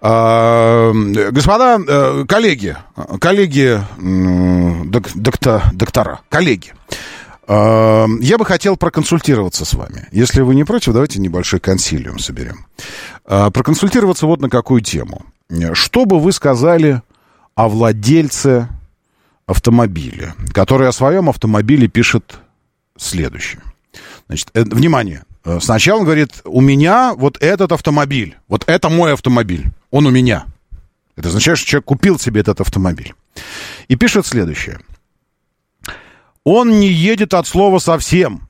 Господа, коллеги, доктора, коллеги, я бы хотел проконсультироваться с вами. Если вы не против, давайте небольшой консилиум соберем. Проконсультироваться вот на какую тему. Что бы вы сказали о владельце автомобиля, который о своем автомобиле пишет следующее. Значит, внимание. Сначала он говорит, у меня вот этот автомобиль, вот это мой автомобиль, он у меня. Это означает, что человек купил себе этот автомобиль. И пишет следующее. Он не едет от слова совсем.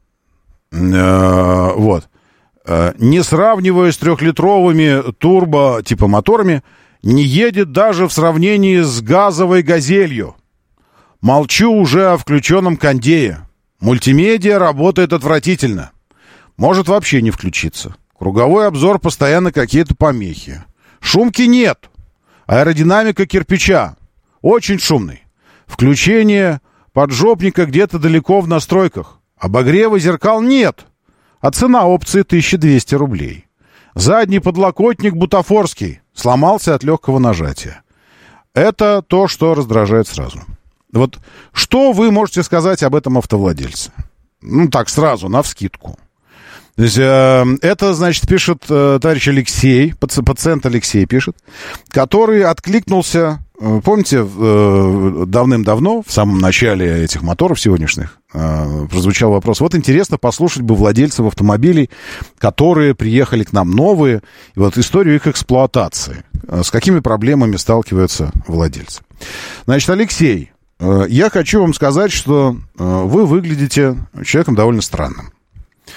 Вот. Не сравнивая с 3-литровыми турбо типа моторами, не едет даже в сравнении с газовой «Газелью». Молчу уже о включенном кондее. Мультимедиа работает отвратительно. Может вообще не включиться. Круговой обзор, постоянно какие-то помехи. Шумки нет. Аэродинамика кирпича. Очень шумный. Включение поджопника где-то далеко в настройках. Обогрева зеркал нет. А цена опции 1200 рублей. Задний подлокотник бутафорский. Сломался от легкого нажатия. Это то, что раздражает сразу. Вот что вы можете сказать об этом автовладельце? Ну, так, сразу, навскидку. То есть, это, значит, пишет товарищ Алексей, пациент Алексей пишет, который откликнулся, помните, давным-давно, в самом начале этих моторов сегодняшних, прозвучал вопрос, вот интересно послушать бы владельцев автомобилей, которые приехали к нам новые, и вот историю их эксплуатации, с какими проблемами сталкиваются владельцы. Значит, Алексей, я хочу вам сказать, что вы выглядите человеком довольно странным.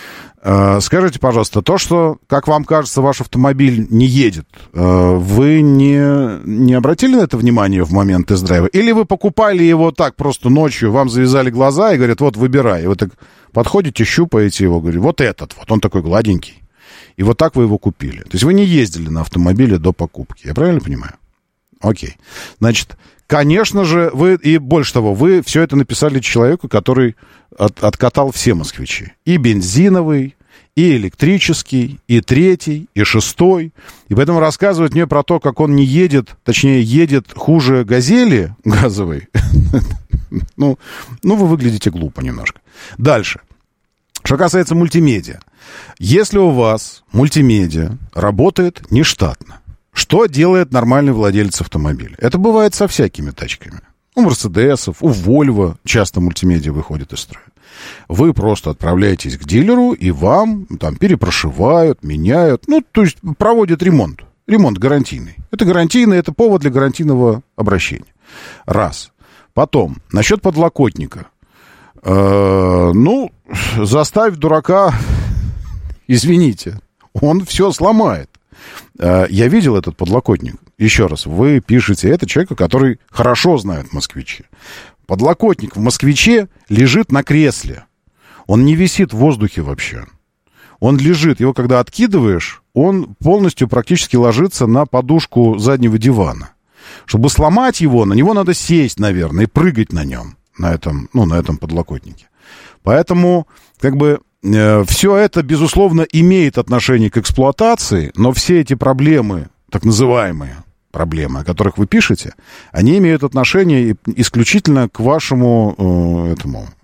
Скажите, пожалуйста, то, что, как вам кажется, ваш автомобиль не едет, вы не обратили на это внимание в момент тест-драйва? Или вы покупали его так просто ночью, вам завязали глаза и говорят, вот, выбирай. И вы так подходите, щупаете его, говорите, вот этот, вот он такой гладенький. И вот так вы его купили. То есть вы не ездили на автомобиле до покупки. Я правильно понимаю? Окей. Значит, конечно же, вы, и больше того, вы все это написали человеку, который откатал все москвичи. И бензиновый, и электрический, и третий, и шестой. И поэтому рассказывать мне про то, как он не едет, точнее, едет хуже «Газели» газовой, ну, вы выглядите глупо немножко. Дальше. Что касается мультимедиа. Если у вас мультимедиа работает нештатно, что делает нормальный владелец автомобиля? Это бывает со всякими тачками. У Мерседесов, у Вольво часто мультимедиа выходит из строя. Вы просто отправляетесь к дилеру, и вам там перепрошивают, меняют, ну, то есть проводят ремонт. Ремонт гарантийный. Это гарантийный, это повод для гарантийного обращения. Раз. Потом, насчет подлокотника. Ну, заставь дурака, извините, он все сломает. Я видел этот подлокотник. Еще раз, вы пишете это человеку, который хорошо знает москвичи. Подлокотник в москвиче лежит на кресле. Он не висит в воздухе вообще. Он лежит, его когда откидываешь, он полностью практически ложится на подушку заднего дивана. Чтобы сломать его, на него надо сесть, наверное, и прыгать на нем, на этом подлокотнике. Поэтому, как бы, все это, безусловно, имеет отношение к эксплуатации, но все эти проблемы, так называемые проблемы, о которых вы пишете, они имеют отношение исключительно к вашему,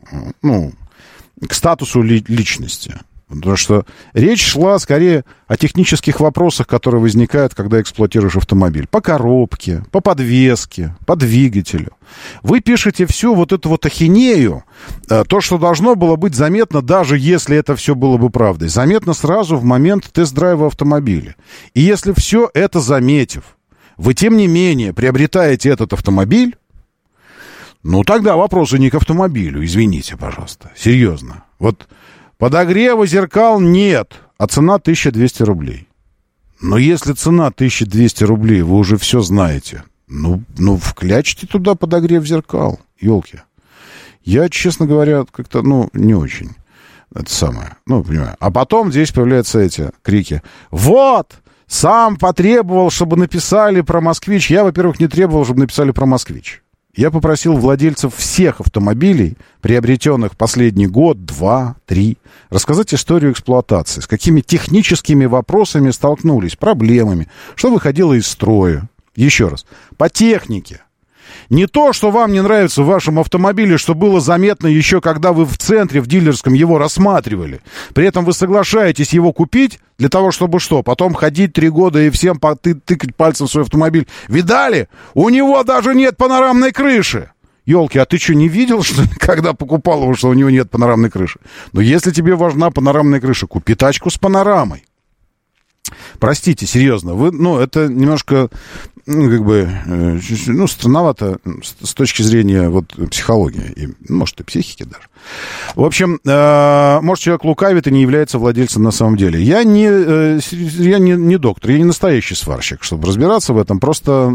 к статусу личности. Потому что речь шла скорее о технических вопросах, которые возникают, когда эксплуатируешь автомобиль. По коробке, по подвеске, по двигателю. Вы пишете всю вот эту вот ахинею, то, что должно было быть заметно, даже если это все было бы правдой. Заметно сразу в момент тест-драйва автомобиля. И если все это заметив, вы, тем не менее, приобретаете этот автомобиль, ну, тогда вопросы не к автомобилю, извините, пожалуйста. Серьезно. Вот подогрева зеркал нет, а цена 1200 рублей. Но если цена 1200 рублей, вы уже все знаете, ну вклячьте туда подогрев зеркал, елки. Я, честно говоря, как-то, не очень. Это самое, понимаю. А потом здесь появляются эти крики. Вот! Сам потребовал, чтобы написали про «Москвич». Я, во-первых, не требовал, чтобы написали про «Москвич». Я попросил владельцев всех автомобилей, приобретенных последний год, 2, 3, рассказать историю эксплуатации, с какими техническими вопросами столкнулись, проблемами, что выходило из строя. Еще раз, по технике. Не то, что вам не нравится в вашем автомобиле, что было заметно еще, когда вы в центре, в дилерском его рассматривали. При этом вы соглашаетесь его купить для того, чтобы что? Потом ходить 3 года и всем тыкать пальцем в свой автомобиль. Видали? У него даже нет панорамной крыши. Ёлки, а ты что, не видел, что когда покупал его, что у него нет панорамной крыши? Но если тебе важна панорамная крыша, купи тачку с панорамой. Простите, серьезно, это немножко, странновато с точки зрения психологии, и, может, и психики даже. В общем, может, человек лукавит и не является владельцем на самом деле. Я не доктор, я не настоящий сварщик, чтобы разбираться в этом, просто,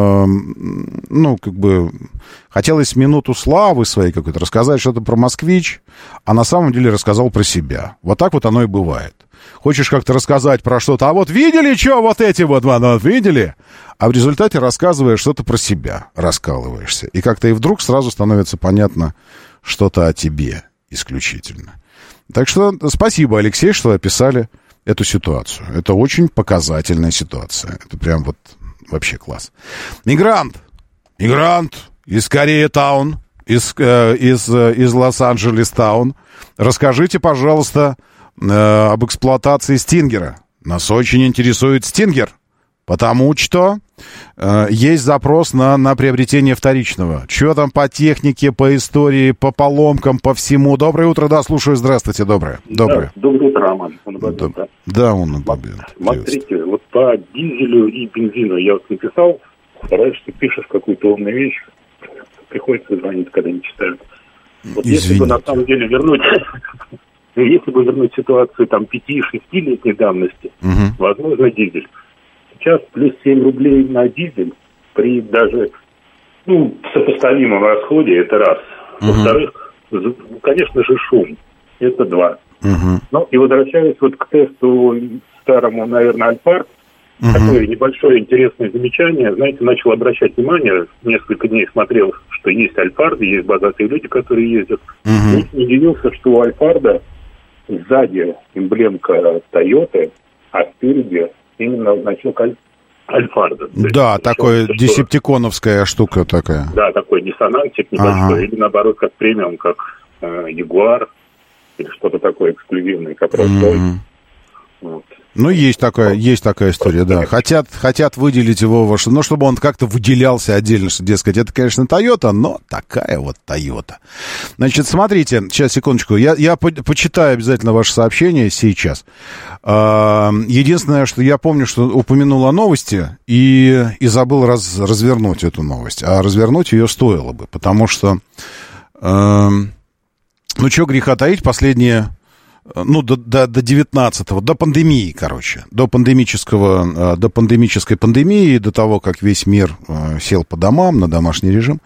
хотелось минуту славы своей какой-то рассказать что-то про «Москвич», а на самом деле рассказал про себя. Вот так вот оно и бывает. Хочешь как-то рассказать про что-то, а вот видели, что вот эти вот видели? А в результате рассказываешь что-то про себя, раскалываешься. И как-то и вдруг сразу становится понятно что-то о тебе исключительно. Так что спасибо, Алексей, что описали эту ситуацию. Это очень показательная ситуация. Это прям вообще класс. Мигрант из Корея-таун, из Лос-Анджелес-таун. Расскажите, пожалуйста, об эксплуатации «Стингера». Нас очень интересует «Стингер», потому что есть запрос на приобретение вторичного. Что там по технике, по истории, по поломкам, по всему? Доброе утро, да, слушаю, здравствуйте, доброе. Доброе утро, Роман. Да, он напомнил. Смотрите, по дизелю и бензину я написал, стараюсь, что пишешь какую-то умную вещь, приходится звонить, когда не читают. Если бы на самом деле вернуть Ну, если бы вернуть ситуацию там 5-6-летней давности, возможно, дизель. Сейчас плюс 7 рублей на дизель при даже сопоставимом расходе, это раз. Во-вторых, конечно же, шум. Это два. Ну, и возвращаясь вот к тесту старому, наверное, Альфард, такое небольшое интересное замечание. Знаете, начал обращать внимание, несколько дней смотрел, что есть Альфарды, есть богатые люди, которые ездят. Не удивился, что у Альфарда сзади эмблемка Тойоты, а спереди именно значок Альфарда. Да, такая десептиконовская штука такая. Да, такой диссонансик небольшой, или наоборот, как премиум, как Ягуар, или что-то такое эксклюзивное, как Роллс-Ройс. Вот. Ну, есть такая история, да. Хотят выделить его, чтобы он как-то выделялся отдельно, что, дескать, это, конечно, Toyota, но такая вот Toyota. Значит, смотрите, сейчас, секундочку, я почитаю обязательно ваше сообщение сейчас. Единственное, что я помню, что упомянул о новости и забыл развернуть эту новость. А развернуть ее стоило бы, потому что, чего греха таить, последние... до 19-го, до пандемии, короче, до пандемической пандемии, до того, как весь мир сел по домам на домашний режим,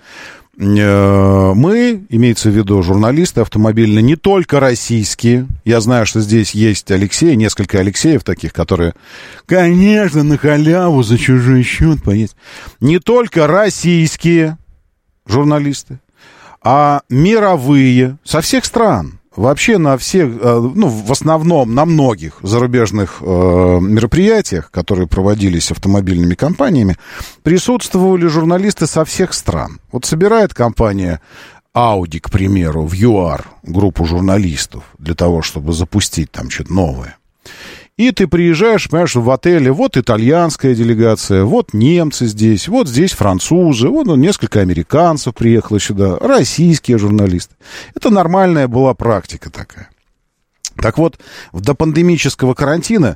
мы, имеется в виду журналисты автомобильные, не только российские, я знаю, что здесь есть Алексей, несколько Алексеев таких, которые, конечно, на халяву за чужой счет поедут, не только российские журналисты, а мировые, со всех стран. Вообще на всех, в основном на многих зарубежных мероприятиях, которые проводились автомобильными компаниями, присутствовали журналисты со всех стран. Вот собирает компания Audi, к примеру, в ЮАР группу журналистов для того, чтобы запустить там что-то новое. И ты приезжаешь, понимаешь, в отеле, вот итальянская делегация, вот немцы здесь французы, вот несколько американцев приехало сюда, российские журналисты. Это нормальная была практика такая. Так вот, в допандемического карантина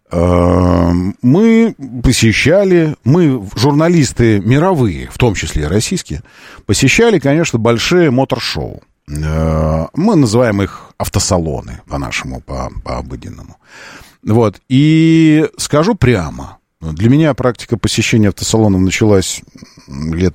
мы, журналисты мировые, в том числе и российские, посещали, конечно, большие мотор-шоу. Мы называем их автосалоны, по-нашему, по-обыденному. Вот, и скажу прямо, для меня практика посещения автосалонов началась лет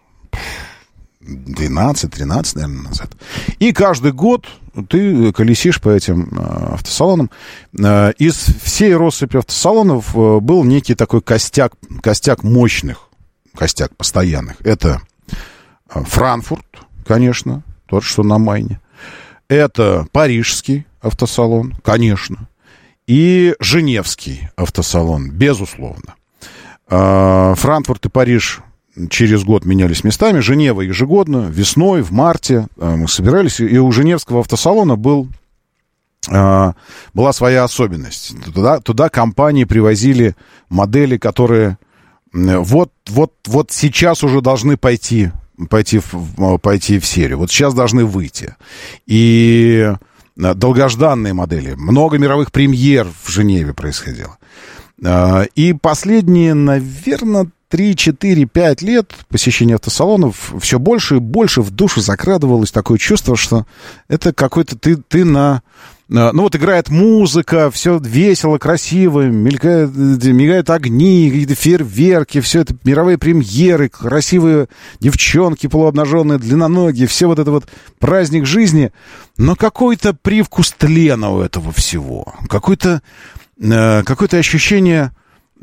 12-13, наверное, назад. И каждый год ты колесишь по этим автосалонам. Из всей россыпи автосалонов был некий такой костяк мощных, костяк постоянных. Это Франкфурт, конечно, тот, что на Майне. Это Парижский автосалон, конечно. И Женевский автосалон, безусловно. Франкфурт и Париж через год менялись местами. Женева ежегодно, весной, в марте мы собирались. И у Женевского автосалона была своя особенность. Туда компании привозили модели, которые вот сейчас уже должны пойти в серию. Вот сейчас должны выйти. И... долгожданные модели. Много мировых премьер в Женеве происходило. И последние, наверное, 3-4-5 лет посещения автосалонов все больше и больше в душу закрадывалось такое чувство, что это какой-то ты на... играет музыка, все весело, красиво, мигают огни, какие-то фейерверки, все это мировые премьеры, красивые девчонки полуобнаженные, длинноногие, все вот это вот праздник жизни, но какой-то привкус тлена у этого всего, какое-то ощущение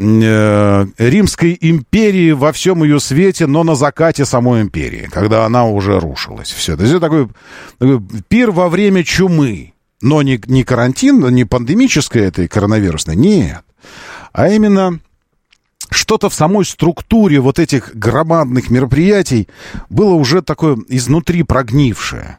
Римской империи во всем ее свете, но на закате самой империи, когда она уже рушилась. Все. То есть это такой пир во время чумы. Но не карантин, не пандемическое это и коронавирусное, нет. А именно что-то в самой структуре вот этих громадных мероприятий было уже такое изнутри прогнившее.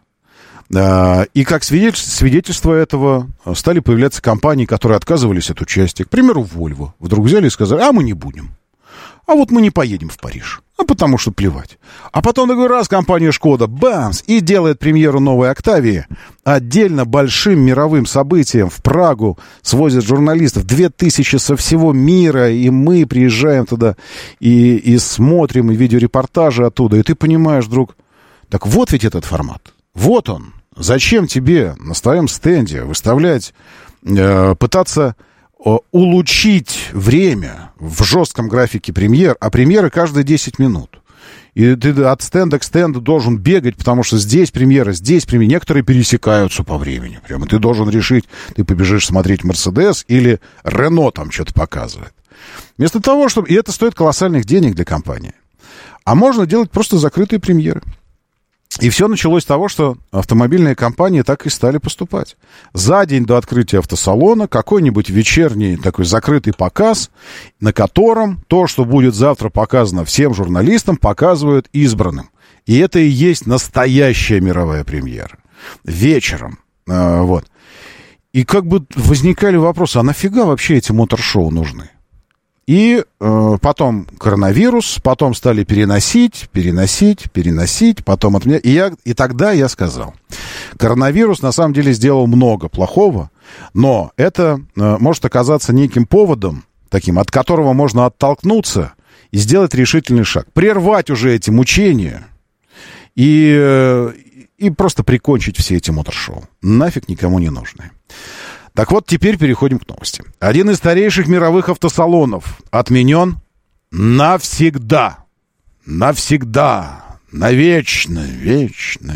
И как свидетельство этого стали появляться компании, которые отказывались от участия. К примеру, Volvo вдруг взяли и сказали, а мы не будем. А вот мы не поедем в Париж. Потому что плевать. А потом такой раз компания Шкода, бамс, и делает премьеру новой Октавии. Отдельно большим мировым событием в Прагу свозят журналистов. 2000 со всего мира, и мы приезжаем туда и смотрим, и видеорепортажи оттуда. И ты понимаешь, друг, так вот ведь этот формат. Вот он. Зачем тебе на своем стенде выставлять, пытаться улучшить время в жестком графике премьер, а премьеры каждые 10 минут? И ты от стенда к стенду должен бегать, потому что здесь премьера, здесь премьера. Некоторые пересекаются по времени. Прямо ты должен решить, ты побежишь смотреть «Мерседес» или «Рено» там что-то показывает. Вместо того, чтобы... И это стоит колоссальных денег для компании. А можно делать просто закрытые премьеры. И все началось с того, что автомобильные компании так и стали поступать. За день до открытия автосалона какой-нибудь вечерний такой закрытый показ, на котором то, что будет завтра показано всем журналистам, показывают избранным. И это и есть настоящая мировая премьера. Вечером. Вот. И как бы возникали вопросы, а нафига вообще эти мотор-шоу нужны? И потом коронавирус, потом стали переносить, потом отменять. И тогда я сказал, коронавирус на самом деле сделал много плохого, но это может оказаться неким поводом, таким, от которого можно оттолкнуться и сделать решительный шаг. Прервать уже эти мучения и просто прикончить все эти мотор-шоу. Нафиг никому не нужны. Так вот, теперь переходим к новости. Один из старейших мировых автосалонов отменен навсегда. Навсегда. Навечно. Вечно.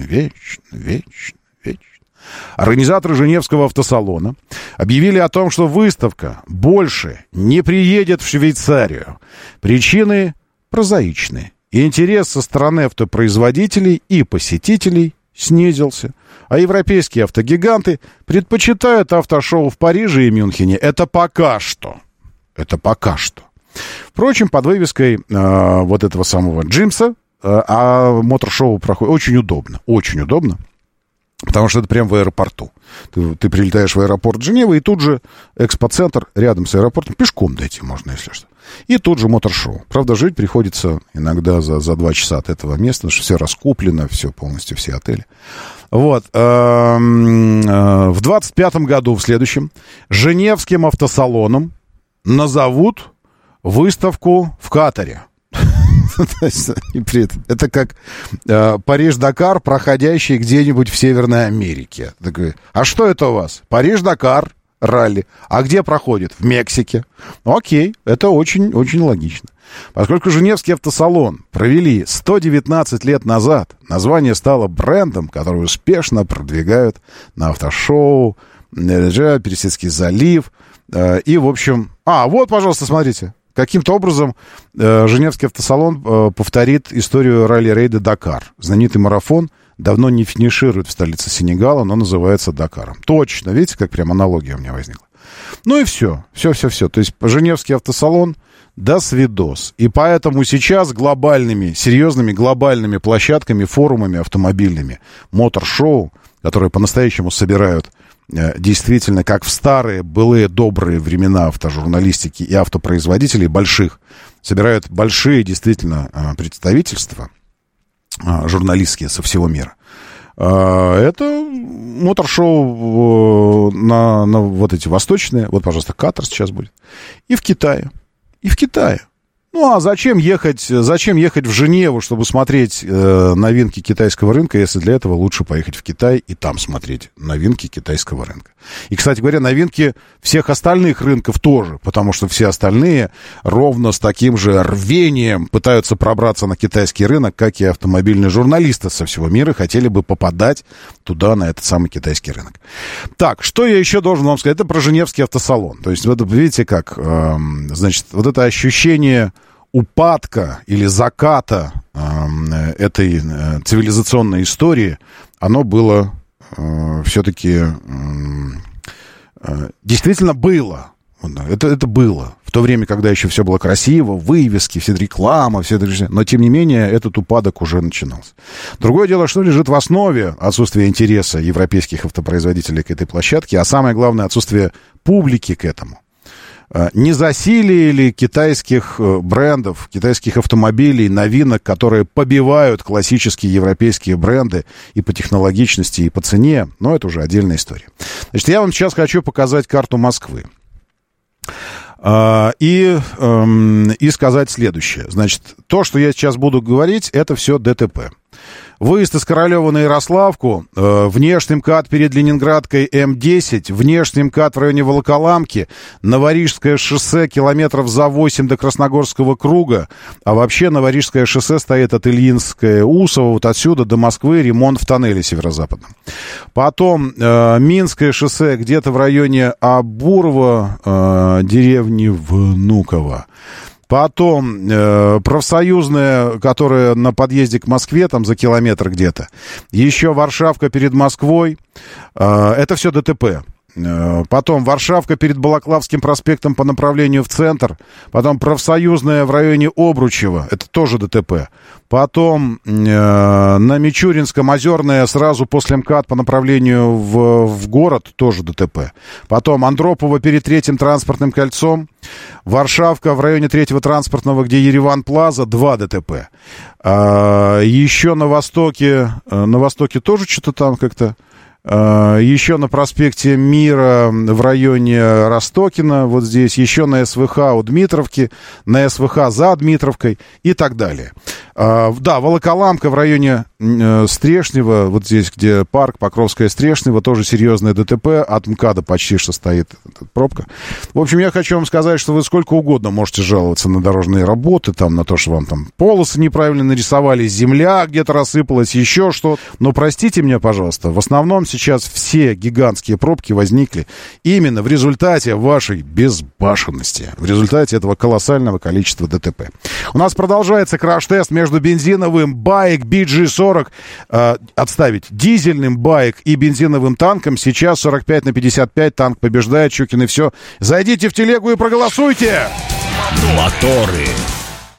Организаторы Женевского автосалона объявили о том, что выставка больше не приедет в Швейцарию. Причины прозаичны. Интерес со стороны автопроизводителей и посетителей снизился. А европейские автогиганты предпочитают автошоу в Париже и Мюнхене. Это пока что. Впрочем, под вывеской вот этого самого Джимса мотор-шоу проходит очень удобно. Потому что это прямо в аэропорту. Ты прилетаешь в аэропорт Женевы, и тут же экспоцентр рядом с аэропортом. Пешком дойти можно, если что. И тут же мотор-шоу. Правда, жить приходится иногда за 2 часа от этого места, потому что все раскуплено, все полностью, все отели. Вот. В 25-м году, в следующем, Женевским автосалоном назовут выставку в Катаре. Это как Париж-Дакар, проходящий где-нибудь в Северной Америке. А что это у вас? Париж-Дакар ралли. А где проходит? В Мексике. Окей, это очень логично. Поскольку Женевский автосалон провели 119 лет назад, название стало брендом, который успешно продвигают на автошоу, Персидский залив. И, в общем... вот, пожалуйста, смотрите. Каким-то образом Женевский автосалон повторит историю ралли-рейда «Дакар». Знаменитый марафон давно не финиширует в столице Сенегала, но называется Дакаром. Точно, видите, как прям аналогия у меня возникла. Ну и все. То есть Женевский автосалон до свидос. И поэтому сейчас серьезными глобальными площадками, форумами автомобильными, мотор-шоу, которые по-настоящему собирают действительно, как в старые, былые, добрые времена автожурналистики и автопроизводителей больших, собирают большие, действительно, представительства журналистские со всего мира. Это мотор-шоу на вот эти восточные, вот, пожалуйста, Катар сейчас будет, и в Китае. Ну, а зачем ехать в Женеву, чтобы смотреть новинки китайского рынка, если для этого лучше поехать в Китай и там смотреть новинки китайского рынка. И, кстати говоря, новинки всех остальных рынков тоже, потому что все остальные ровно с таким же рвением пытаются пробраться на китайский рынок, как и автомобильные журналисты со всего мира хотели бы попадать туда, на этот самый китайский рынок. Так, что я еще должен вам сказать? Это про Женевский автосалон. То есть, вот видите как, значит, вот это ощущение упадка или заката этой цивилизационной истории, оно было все-таки действительно было. Это было. В то время, когда еще все было красиво, вывески, вся реклама, все это, но тем не менее этот упадок уже начинался. Другое дело, что лежит в основе отсутствия интереса европейских автопроизводителей к этой площадке, а самое главное, отсутствие публики к этому. Не засилие ли китайских брендов, китайских автомобилей, новинок, которые побивают классические европейские бренды и по технологичности, и по цене, но это уже отдельная история. Значит, я вам сейчас хочу показать карту Москвы. И сказать следующее. Значит, то, что я сейчас буду говорить, это все ДТП. Выезд из Королева на Ярославку, внешний МКАД перед Ленинградкой М10, внешний МКАД в районе Волоколамки, Новорижское шоссе километров за 8 до Красногорского круга, а вообще Новорижское шоссе стоит от Ильинское, Усово, вот отсюда до Москвы, ремонт в тоннеле северо-западном. Потом Минское шоссе где-то в районе Абурова, деревни Внуково. Потом профсоюзная, которая на подъезде к Москве, там за километр где-то. Еще Варшавка перед Москвой. Это все ДТП. Потом Варшавка перед Балаклавским проспектом по направлению в центр. Потом профсоюзная в районе Обручева. Это тоже ДТП. Потом на Мичуринском Озерная сразу после МКАД по направлению в город. Тоже ДТП. Потом Андропово перед Третьим транспортным кольцом. Варшавка в районе Третьего транспортного, где Ереван Плаза. 2 ДТП. Еще на востоке тоже что-то там как-то. Еще на проспекте Мира в районе Ростокина, вот здесь, еще на СВХ у Дмитровки, на СВХ за Дмитровкой и так далее. Да, Волоколамка в районе Стрешнева, вот здесь, где парк Покровская Стрешнева, тоже серьезное ДТП, от МКАДа почти что стоит пробка. В общем, я хочу вам сказать, что вы сколько угодно можете жаловаться на дорожные работы, там, на то, что вам там полосы неправильно нарисовали, земля где-то рассыпалась, еще что-то. Но простите меня, пожалуйста, в основном сейчас все гигантские пробки возникли именно в результате вашей безбашенности, в результате этого колоссального количества ДТП. У нас продолжается краш-тест между бензиновым Байк BG40, отставить, дизельным Байк и бензиновым танком. Сейчас 45/55, танк побеждает, Щукин и все. Зайдите в телегу и проголосуйте! Моторы.